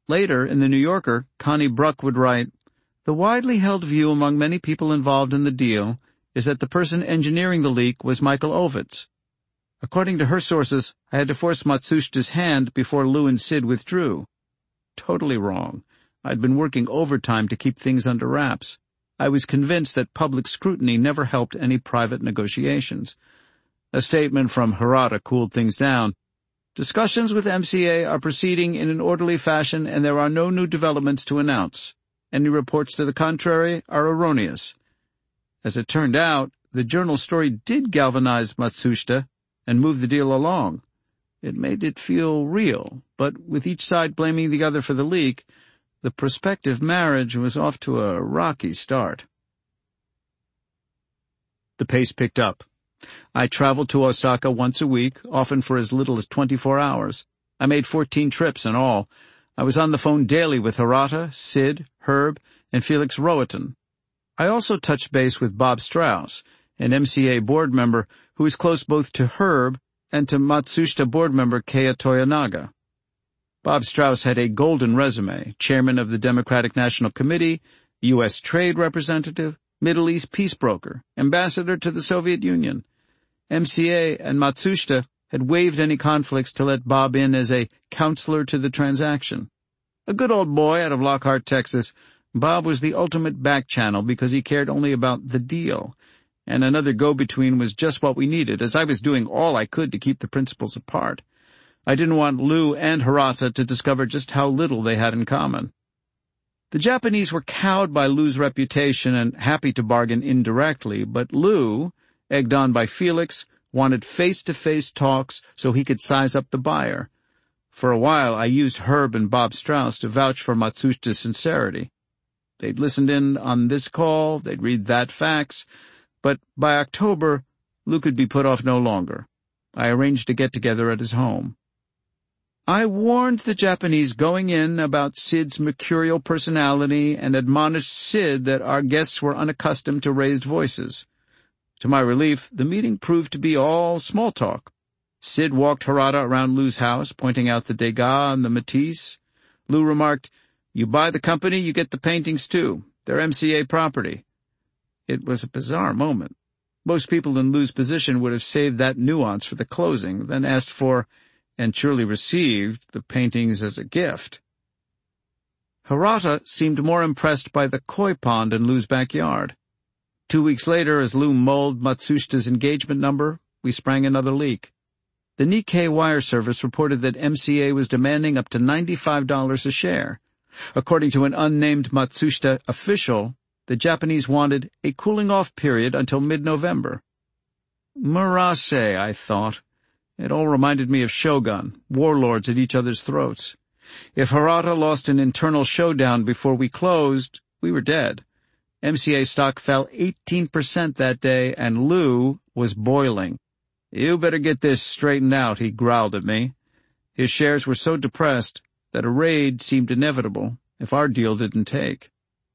S1: Later, in the New Yorker, Connie Bruck would write, "The widely held view among many people involved in the deal is that the person engineering the leak was Michael Ovitz. According to her sources, I had to force Matsushita's hand before Lou and Sid withdrew. Totally wrong. I'd been working overtime to keep things under wraps. I was convinced that public scrutiny never helped any private negotiations." A statement from Hirata cooled things down. "Discussions with M C A are proceeding in an orderly fashion and there are no new developments to announce. Any reports to the contrary are erroneous." As it turned out, the journal story did galvanize Matsushita and move the deal along. It made it feel real, but with each side blaming the other for the leak, the prospective marriage was off to a rocky start. The pace picked up. I traveled to Osaka once a week, often for as little as twenty-four hours. I made fourteen trips in all. I was on the phone daily with Hirata, Sid, Herb, and Felix Rohatyn. I also touched base with Bob Strauss, an M C A board member who is close both to Herb and to Matsushita board member Keiya Toyonaga. Bob Strauss had a golden resume, chairman of the Democratic National Committee, U S trade representative, Middle East peace broker, ambassador to the Soviet Union. M C A and Matsushita had waived any conflicts to let Bob in as a counselor to the transaction. A good old boy out of Lockhart, Texas, Bob was the ultimate back channel because he cared only about the deal, and another go-between was just what we needed, as I was doing all I could to keep the principals apart. I didn't want Lou and Hirata to discover just how little they had in common. The Japanese were cowed by Lou's reputation and happy to bargain indirectly, but Lou, egged on by Felix, wanted face-to-face talks so he could size up the buyer. For a while, I used Herb and Bob Strauss to vouch for Matsushita's sincerity. They'd listened in on this call, they'd read that fax, but by October, Lou could be put off no longer. I arranged a get-together at his home. I warned the Japanese going in about Sid's mercurial personality and admonished Sid that our guests were unaccustomed to raised voices. To my relief, the meeting proved to be all small talk. Sid walked Hirata around Lou's house, pointing out the Degas and the Matisse. Lou remarked, "You buy the company, you get the paintings too. They're M C A property." It was a bizarre moment. Most people in Lou's position would have saved that nuance for the closing, then asked for, and surely received, the paintings as a gift. Hirata seemed more impressed by the koi pond in Lou's backyard. Two weeks later, as Lou mulled Matsushita's engagement number, we sprang another leak. The Nikkei wire service reported that M C A was demanding up to ninety-five dollars a share. According to an unnamed Matsushita official, the Japanese wanted a cooling-off period until mid-November. Murase, I thought. It all reminded me of Shogun, warlords at each other's throats. If Hirata lost an internal showdown before we closed, we were dead. M C A stock fell eighteen percent that day, and Lou was boiling. "You better get this straightened out," he growled at me. His shares were so depressed that a raid seemed inevitable if our deal didn't take.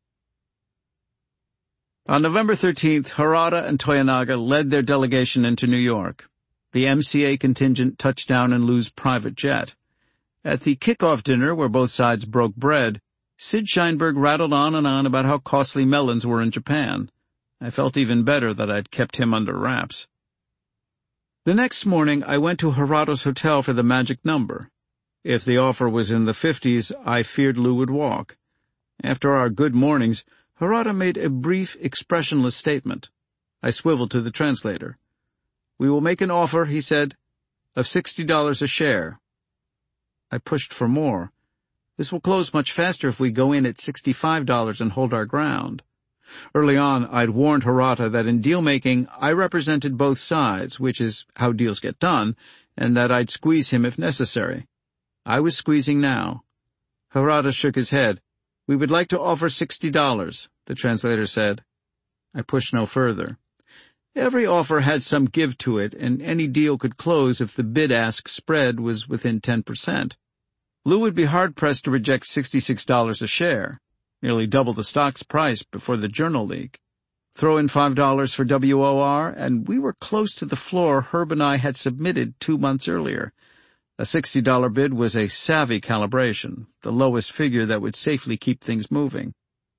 S1: On November thirteenth, Hirata and Toyonaga led their delegation into New York. The M C A contingent touched down in Lou's private jet. At the kickoff dinner, where both sides broke bread, Sid Sheinberg rattled on and on about how costly melons were in Japan. I felt even better that I'd kept him under wraps. The next morning, I went to Hirata's hotel for the magic number. If the offer was in the fifties, I feared Lou would walk. After our good mornings, Hirata made a brief, expressionless statement. I swiveled to the translator. "We will make an offer," he said, "of sixty dollars a share." I pushed for more. "This will close much faster if we go in at sixty-five dollars and hold our ground." Early on, I'd warned Hirata that in deal-making, I represented both sides, which is how deals get done, and that I'd squeeze him if necessary. I was squeezing now. Hirata shook his head. "We would like to offer sixty dollars, the translator said. I pushed no further. Every offer had some give to it, and any deal could close if the bid-ask spread was within ten percent. Lou would be hard-pressed to reject sixty-six dollars a share, nearly double the stock's price before the journal leak. Throw in five dollars for W O R, and we were close to the floor Herb and I had submitted two months earlier. A sixty dollar bid was a savvy calibration, the lowest figure that would safely keep things moving.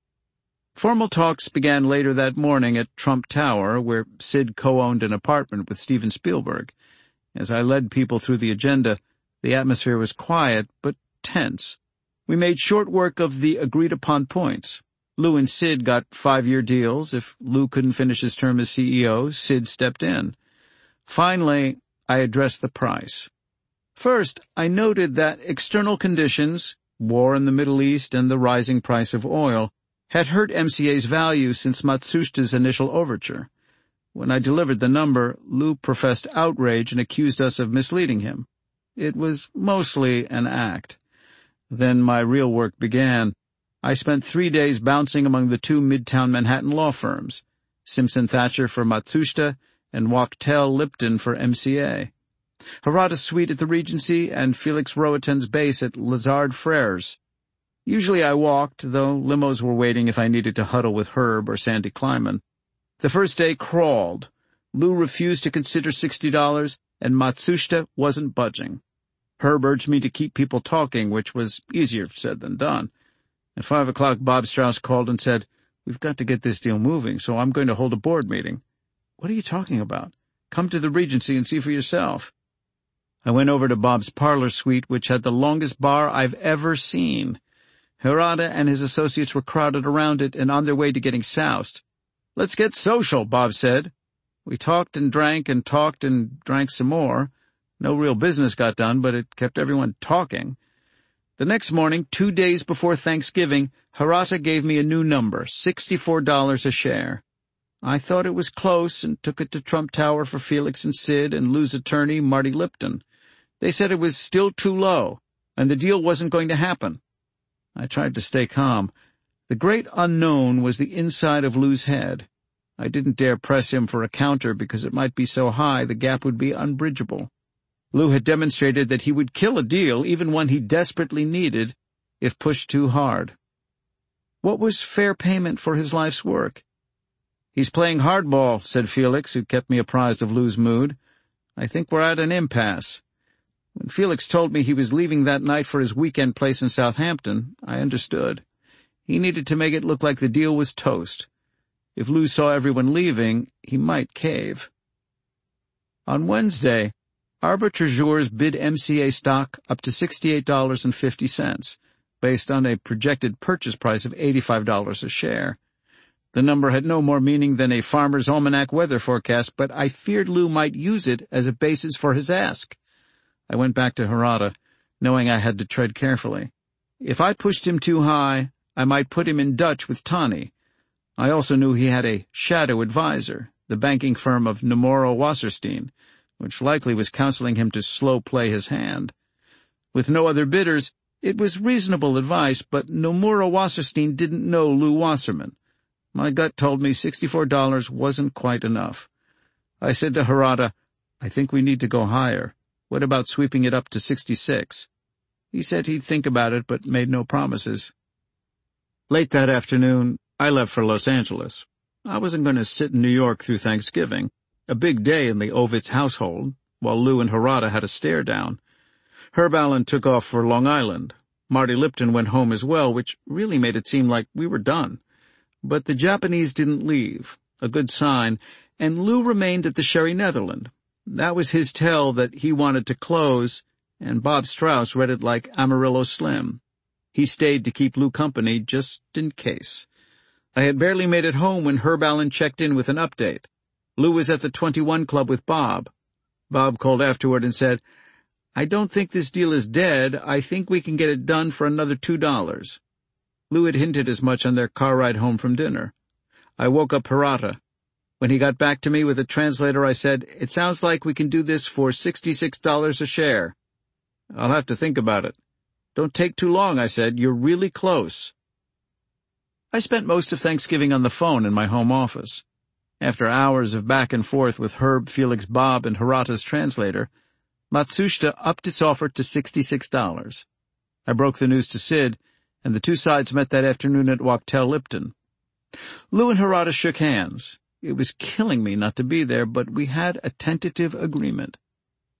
S1: Formal talks began later that morning at Trump Tower, where Sid co-owned an apartment with Steven Spielberg. As I led people through the agenda, the atmosphere was quiet but tense. We made short work of the agreed-upon points. Lou and Sid got five-year deals. If Lou couldn't finish his term as C E O, Sid stepped in. Finally, I addressed the price. First, I noted that external conditions, war in the Middle East and the rising price of oil, had hurt M C A's value since Matsushita's initial overture. When I delivered the number, Lou professed outrage and accused us of misleading him. It was mostly an act. Then my real work began. I spent three days bouncing among the two Midtown Manhattan law firms, Simpson Thacher for Matsushita and Wachtell Lipton for M C A. Harada's suite at the Regency and Felix Roatin's base at Lazard Freres. Usually I walked, though limos were waiting if I needed to huddle with Herb or Sandy Kleiman. The first day crawled. Lou refused to consider sixty dollars, and Matsushita wasn't budging. Herb urged me to keep people talking, which was easier said than done. At five o'clock, Bob Strauss called and said, "We've got to get this deal moving, so I'm going to hold a board meeting." "What are you talking about? Come to the Regency and see for yourself." I went over to Bob's parlor suite, which had the longest bar I've ever seen. Harada and his associates were crowded around it and on their way to getting soused. "Let's get social," Bob said. We talked and drank and talked and drank some more. No real business got done, but it kept everyone talking. The next morning, two days before Thanksgiving, Harada gave me a new number, sixty-four dollars a share. I thought it was close and took it to Trump Tower for Felix and Sid and Lou's attorney, Marty Lipton. They said it was still too low, and the deal wasn't going to happen. I tried to stay calm. The great unknown was the inside of Lou's head. I didn't dare press him for a counter because it might be so high the gap would be unbridgeable. Lou had demonstrated that he would kill a deal, even one he desperately needed, if pushed too hard. What was fair payment for his life's work? "He's playing hardball," said Felix, who kept me apprised of Lou's mood. "I think we're at an impasse." When Felix told me he was leaving that night for his weekend place in Southampton, I understood. He needed to make it look like the deal was toast. If Lou saw everyone leaving, he might cave. On Wednesday, arbitrageurs bid M C A stock up to sixty-eight dollars and fifty cents, based on a projected purchase price of eighty-five dollars a share. The number had no more meaning than a Farmer's Almanac weather forecast, but I feared Lou might use it as a basis for his ask. I went back to Harada, knowing I had to tread carefully. If I pushed him too high, I might put him in Dutch with Tani. I also knew he had a shadow advisor, the banking firm of Nomura Wasserstein, which likely was counseling him to slow play his hand. With no other bidders, it was reasonable advice, but Nomura Wasserstein didn't know Lou Wasserman. My gut told me sixty-four dollars wasn't quite enough. I said to Harada, "I think we need to go higher. What about sweeping it up to sixty-six? He said he'd think about it, but made no promises. Late that afternoon, I left for Los Angeles. I wasn't going to sit in New York through Thanksgiving, a big day in the Ovitz household, while Lou and Harada had a stare down. Herb Allen took off for Long Island. Marty Lipton went home as well, which really made it seem like we were done. But the Japanese didn't leave, a good sign, and Lou remained at the Sherry Netherland. That was his tell that he wanted to close, and Bob Strauss read it like Amarillo Slim. He stayed to keep Lou company just in case. I had barely made it home when Herb Allen checked in with an update. Lou was at the twenty-one Club with Bob. Bob called afterward and said, "I don't think this deal is dead. I think we can get it done for another two dollars. Lou had hinted as much on their car ride home from dinner. I woke up Harada. When he got back to me with a translator, I said, "It sounds like we can do this for sixty-six dollars a share." "I'll have to think about it." "Don't take too long," I said. "You're really close." I spent most of Thanksgiving on the phone in my home office. After hours of back and forth with Herb, Felix, Bob, and Harada's translator, Matsushita upped its offer to sixty-six dollars. I broke the news to Sid, and the two sides met that afternoon at Wachtell Lipton. Lou and Harada shook hands. It was killing me not to be there, but we had a tentative agreement.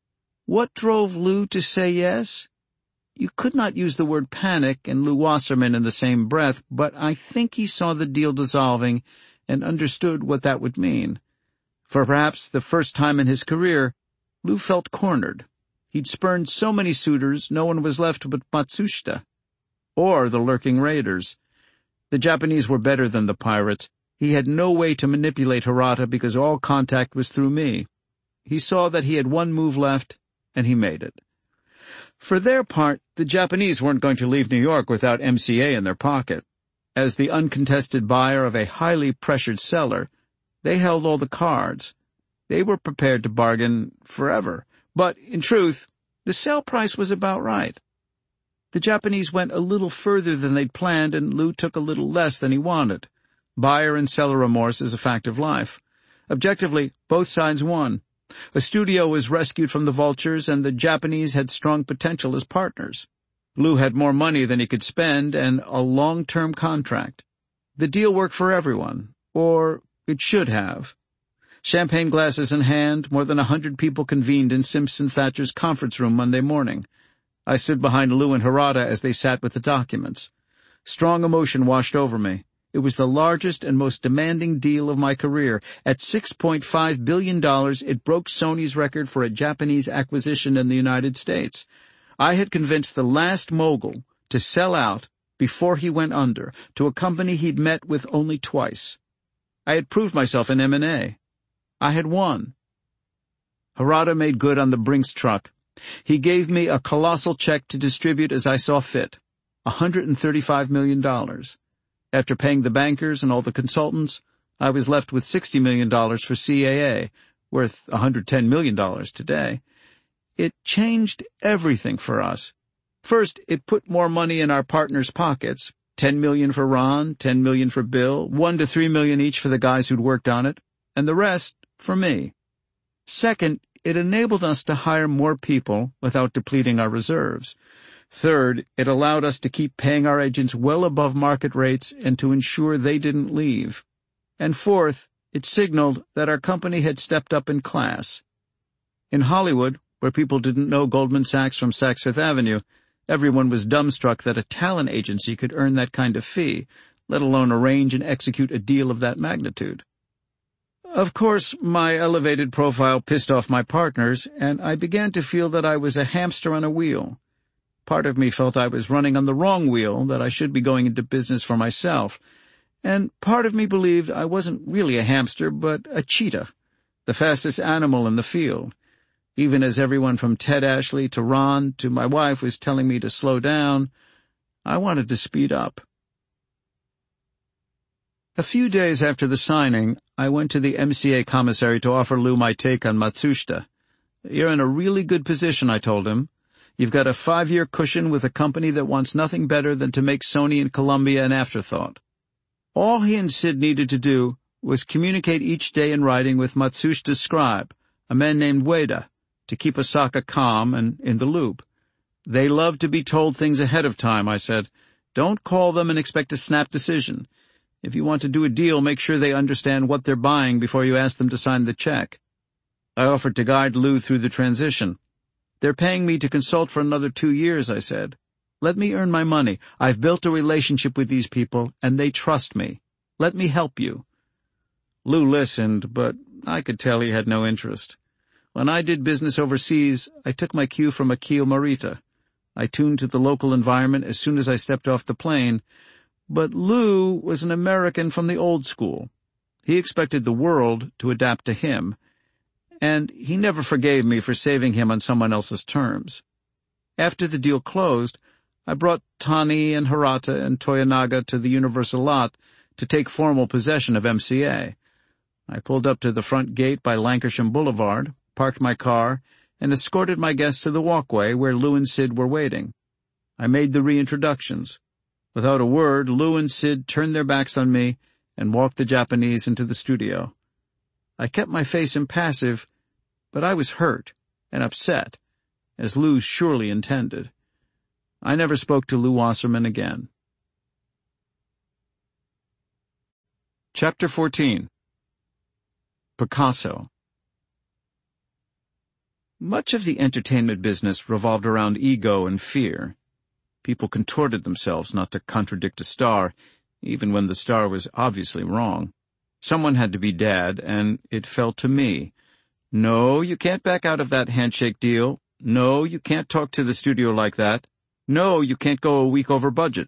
S1: What drove Lou to say yes? You could not use the word panic and Lew Wasserman in the same breath, but I think he saw the deal dissolving and understood what that would mean. For perhaps the first time in his career, Lou felt cornered. He'd spurned so many suitors, no one was left but Matsushita. Or the lurking raiders. The Japanese were better than the pirates. He had no way to manipulate Hirata because all contact was through me. He saw that he had one move left, and he made it. For their part, the Japanese weren't going to leave New York without M C A in their pocket. As the uncontested buyer of a highly pressured seller, they held all the cards. They were prepared to bargain forever. But, in truth, the sale price was about right. The Japanese went a little further than they'd planned, and Lou took a little less than he wanted. Buyer and seller remorse is a fact of life. Objectively, both sides won. A studio was rescued from the vultures, and the Japanese had strong potential as partners. Lou had more money than he could spend and a long-term contract. The deal worked for everyone, or it should have. Champagne glasses in hand, more than a hundred people convened in Simpson Thatcher's conference room Monday morning. I stood behind Lou and Hirata as they sat with the documents. Strong emotion washed over me. It was the largest and most demanding deal of my career. At six point five billion dollars, it broke Sony's record for a Japanese acquisition in the United States. I had convinced the last mogul to sell out before he went under to a company he'd met with only twice. I had proved myself in M and A. I had won. Hirata made good on the Brinks truck. He gave me a colossal check to distribute as I saw fit, one hundred thirty-five million dollars. After paying the bankers and all the consultants, I was left with sixty million dollars for C A A, worth one hundred ten million dollars today. It changed everything for us. First, it put more money in our partners' pockets, ten million dollars for Ron, ten million dollars for Bill, one to three million dollars each for the guys who'd worked on it, and the rest for me. Second, it enabled us to hire more people without depleting our reserves. Third, it allowed us to keep paying our agents well above market rates and to ensure they didn't leave. And fourth, it signaled that our company had stepped up in class. In Hollywood, where people didn't know Goldman Sachs from Saks Fifth Avenue, everyone was dumbstruck that a talent agency could earn that kind of fee, let alone arrange and execute a deal of that magnitude. Of course, my elevated profile pissed off my partners, and I began to feel that I was a hamster on a wheel. Part of me felt I was running on the wrong wheel, that I should be going into business for myself, and part of me believed I wasn't really a hamster, but a cheetah, the fastest animal in the field. Even as everyone from Ted Ashley to Ron to my wife was telling me to slow down, I wanted to speed up. A few days after the signing, I went to the M C A commissary to offer Lou my take on Matsushita. "You're in a really good position," I told him. "You've got a five-year cushion with a company that wants nothing better than to make Sony and Columbia an afterthought." All he and Sid needed to do was communicate each day in writing with Matsushita's scribe, a man named Ueda, to keep Osaka calm and in the loop. "They love to be told things ahead of time," I said. "Don't call them and expect a snap decision. If you want to do a deal, make sure they understand what they're buying before you ask them to sign the check." I offered to guide Lou through the transition. "They're paying me to consult for another two years, I said. "Let me earn my money. I've built a relationship with these people, and they trust me. Let me help you." Lou listened, but I could tell he had no interest. When I did business overseas, I took my cue from Akio Morita. I tuned to the local environment as soon as I stepped off the plane, but Lou was an American from the old school. He expected the world to adapt to him, and he never forgave me for saving him on someone else's terms. After the deal closed, I brought Tani and Hirata and Toyonaga to the Universal lot to take formal possession of M C A. I pulled up to the front gate by Lancashire Boulevard, parked my car, and escorted my guests to the walkway where Lou and Sid were waiting. I made the reintroductions. Without a word, Lou and Sid turned their backs on me and walked the Japanese into the studio. I kept my face impassive, but I was hurt and upset, as Lou surely intended. I never spoke to Lew Wasserman again. Chapter fourteen. Picasso. Much of the entertainment business revolved around ego and fear. People contorted themselves not to contradict a star, even when the star was obviously wrong. Someone had to be dad, and it fell to me. No, you can't back out of that handshake deal. No, you can't talk to the studio like that. No, you can't go a week over budget.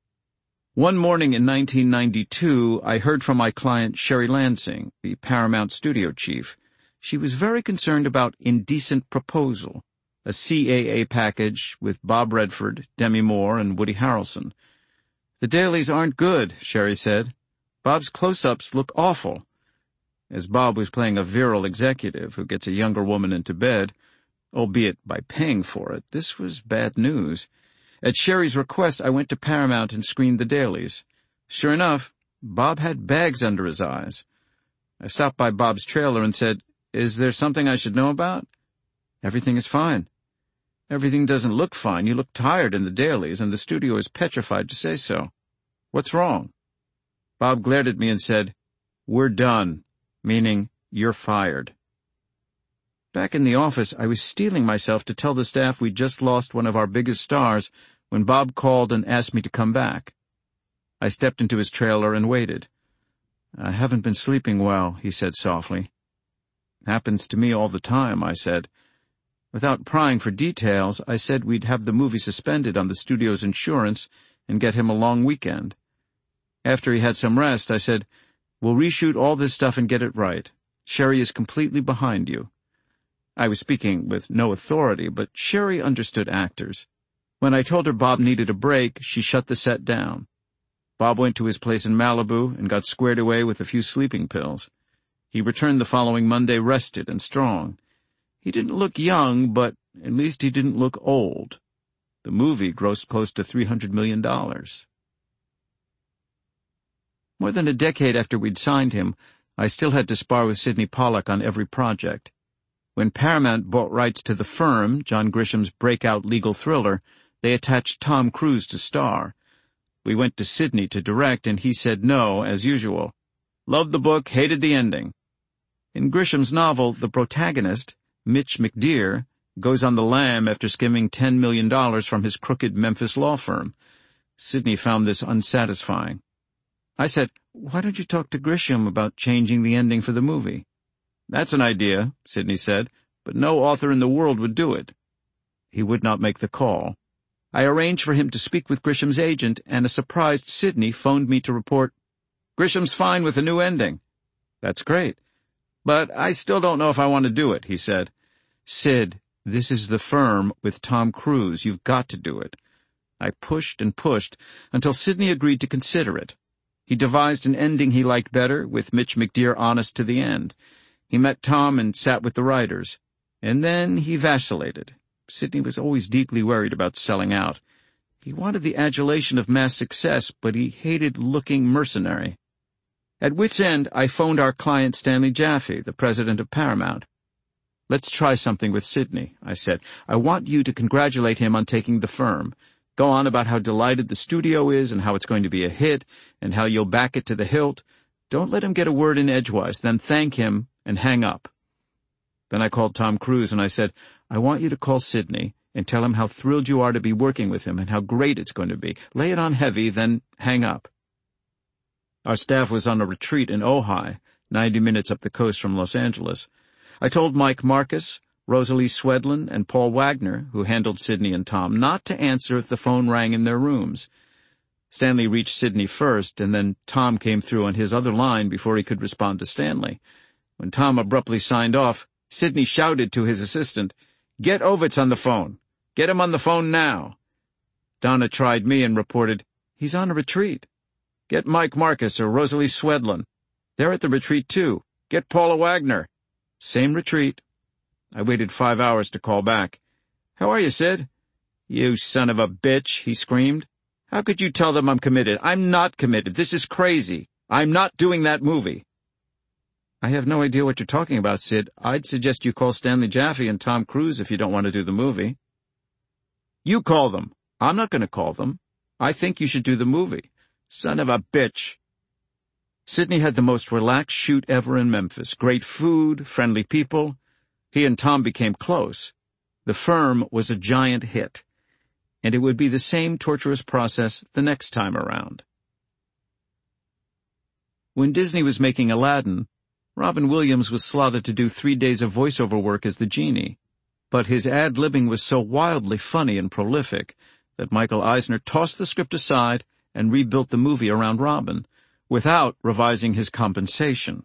S1: One morning in nineteen ninety-two, I heard from my client Sherry Lansing, the Paramount studio chief. She was very concerned about Indecent Proposal, a C A A package with Bob Redford, Demi Moore, and Woody Harrelson. The dailies aren't good, Sherry said. Bob's close-ups look awful. As Bob was playing a virile executive who gets a younger woman into bed, albeit by paying for it, this was bad news. At Sherry's request, I went to Paramount and screened the dailies. Sure enough, Bob had bags under his eyes. I stopped by Bob's trailer and said, "Is there something I should know about?" "Everything is fine." "Everything doesn't look fine. You look tired in the dailies, and the studio is petrified to say so. What's wrong?" Bob glared at me and said, "We're done," meaning, "You're fired." Back in the office, I was steeling myself to tell the staff we'd just lost one of our biggest stars when Bob called and asked me to come back. I stepped into his trailer and waited. "I haven't been sleeping well," he said softly. "Happens to me all the time," I said. Without prying for details, I said we'd have the movie suspended on the studio's insurance and get him a long weekend. After he had some rest, I said, "We'll reshoot all this stuff and get it right. Sherry is completely behind you." I was speaking with no authority, but Sherry understood actors. When I told her Bob needed a break, she shut the set down. Bob went to his place in Malibu and got squared away with a few sleeping pills. He returned the following Monday rested and strong. He didn't look young, but at least he didn't look old. The movie grossed close to three hundred million dollars. More than a decade after we'd signed him, I still had to spar with Sidney Pollack on every project. When Paramount bought rights to The Firm, John Grisham's breakout legal thriller, they attached Tom Cruise to star. We went to Sidney to direct, and he said no, as usual. Loved the book, hated the ending. In Grisham's novel, the protagonist, Mitch McDeere, goes on the lam after skimming ten million dollars from his crooked Memphis law firm. Sidney found this unsatisfying. I said, "Why don't you talk to Grisham about changing the ending for the movie?" "That's an idea," Sidney said, "but no author in the world would do it." He would not make the call. I arranged for him to speak with Grisham's agent, and a surprised Sidney phoned me to report, "Grisham's fine with a new ending." "That's great. But I still don't know if I want to do it," he said. "Sid, this is The Firm with Tom Cruise. You've got to do it." I pushed and pushed until Sidney agreed to consider it. He devised an ending he liked better, with Mitch McDeere honest to the end. He met Tom and sat with the writers. And then he vacillated. Sidney was always deeply worried about selling out. He wanted the adulation of mass success, but he hated looking mercenary. At wit's end, I phoned our client Stanley Jaffe, the president of Paramount. "Let's try something with Sidney," I said. "I want you to congratulate him on taking The Firm. Go on about how delighted the studio is and how it's going to be a hit and how you'll back it to the hilt. Don't let him get a word in edgewise, then thank him and hang up." Then I called Tom Cruise and I said, "I want you to call Sidney and tell him how thrilled you are to be working with him and how great it's going to be. Lay it on heavy, then hang up." Our staff was on a retreat in Ojai, ninety minutes up the coast from Los Angeles. I told Mike Marcus, Rosalie Swedlin, and Paul Wagner, who handled Sidney and Tom, not to answer if the phone rang in their rooms. Stanley reached Sidney first, and then Tom came through on his other line before he could respond to Stanley. When Tom abruptly signed off, Sidney shouted to his assistant, "Get Ovitz on the phone. Get him on the phone now." Donna tried me and reported, "He's on a retreat." "Get Mike Marcus or Rosalie Swedlin. They're at the retreat, too. Get Paula Wagner." Same retreat. I waited five hours to call back. "How are you, Sid?" "You son of a bitch," he screamed. "How could you tell them I'm committed? I'm not committed. This is crazy. I'm not doing that movie." "I have no idea what you're talking about, Sid. I'd suggest you call Stanley Jaffe and Tom Cruise if you don't want to do the movie." "You call them. I'm not going to call them. I think you should do the movie. Son of a bitch." Sidney had the most relaxed shoot ever in Memphis. Great food, friendly people. He and Tom became close. The Firm was a giant hit, and it would be the same torturous process the next time around. When Disney was making Aladdin, Robin Williams was slotted to do three days of voiceover work as the genie, but his ad-libbing was so wildly funny and prolific that Michael Eisner tossed the script aside and rebuilt the movie around Robin, without revising his compensation.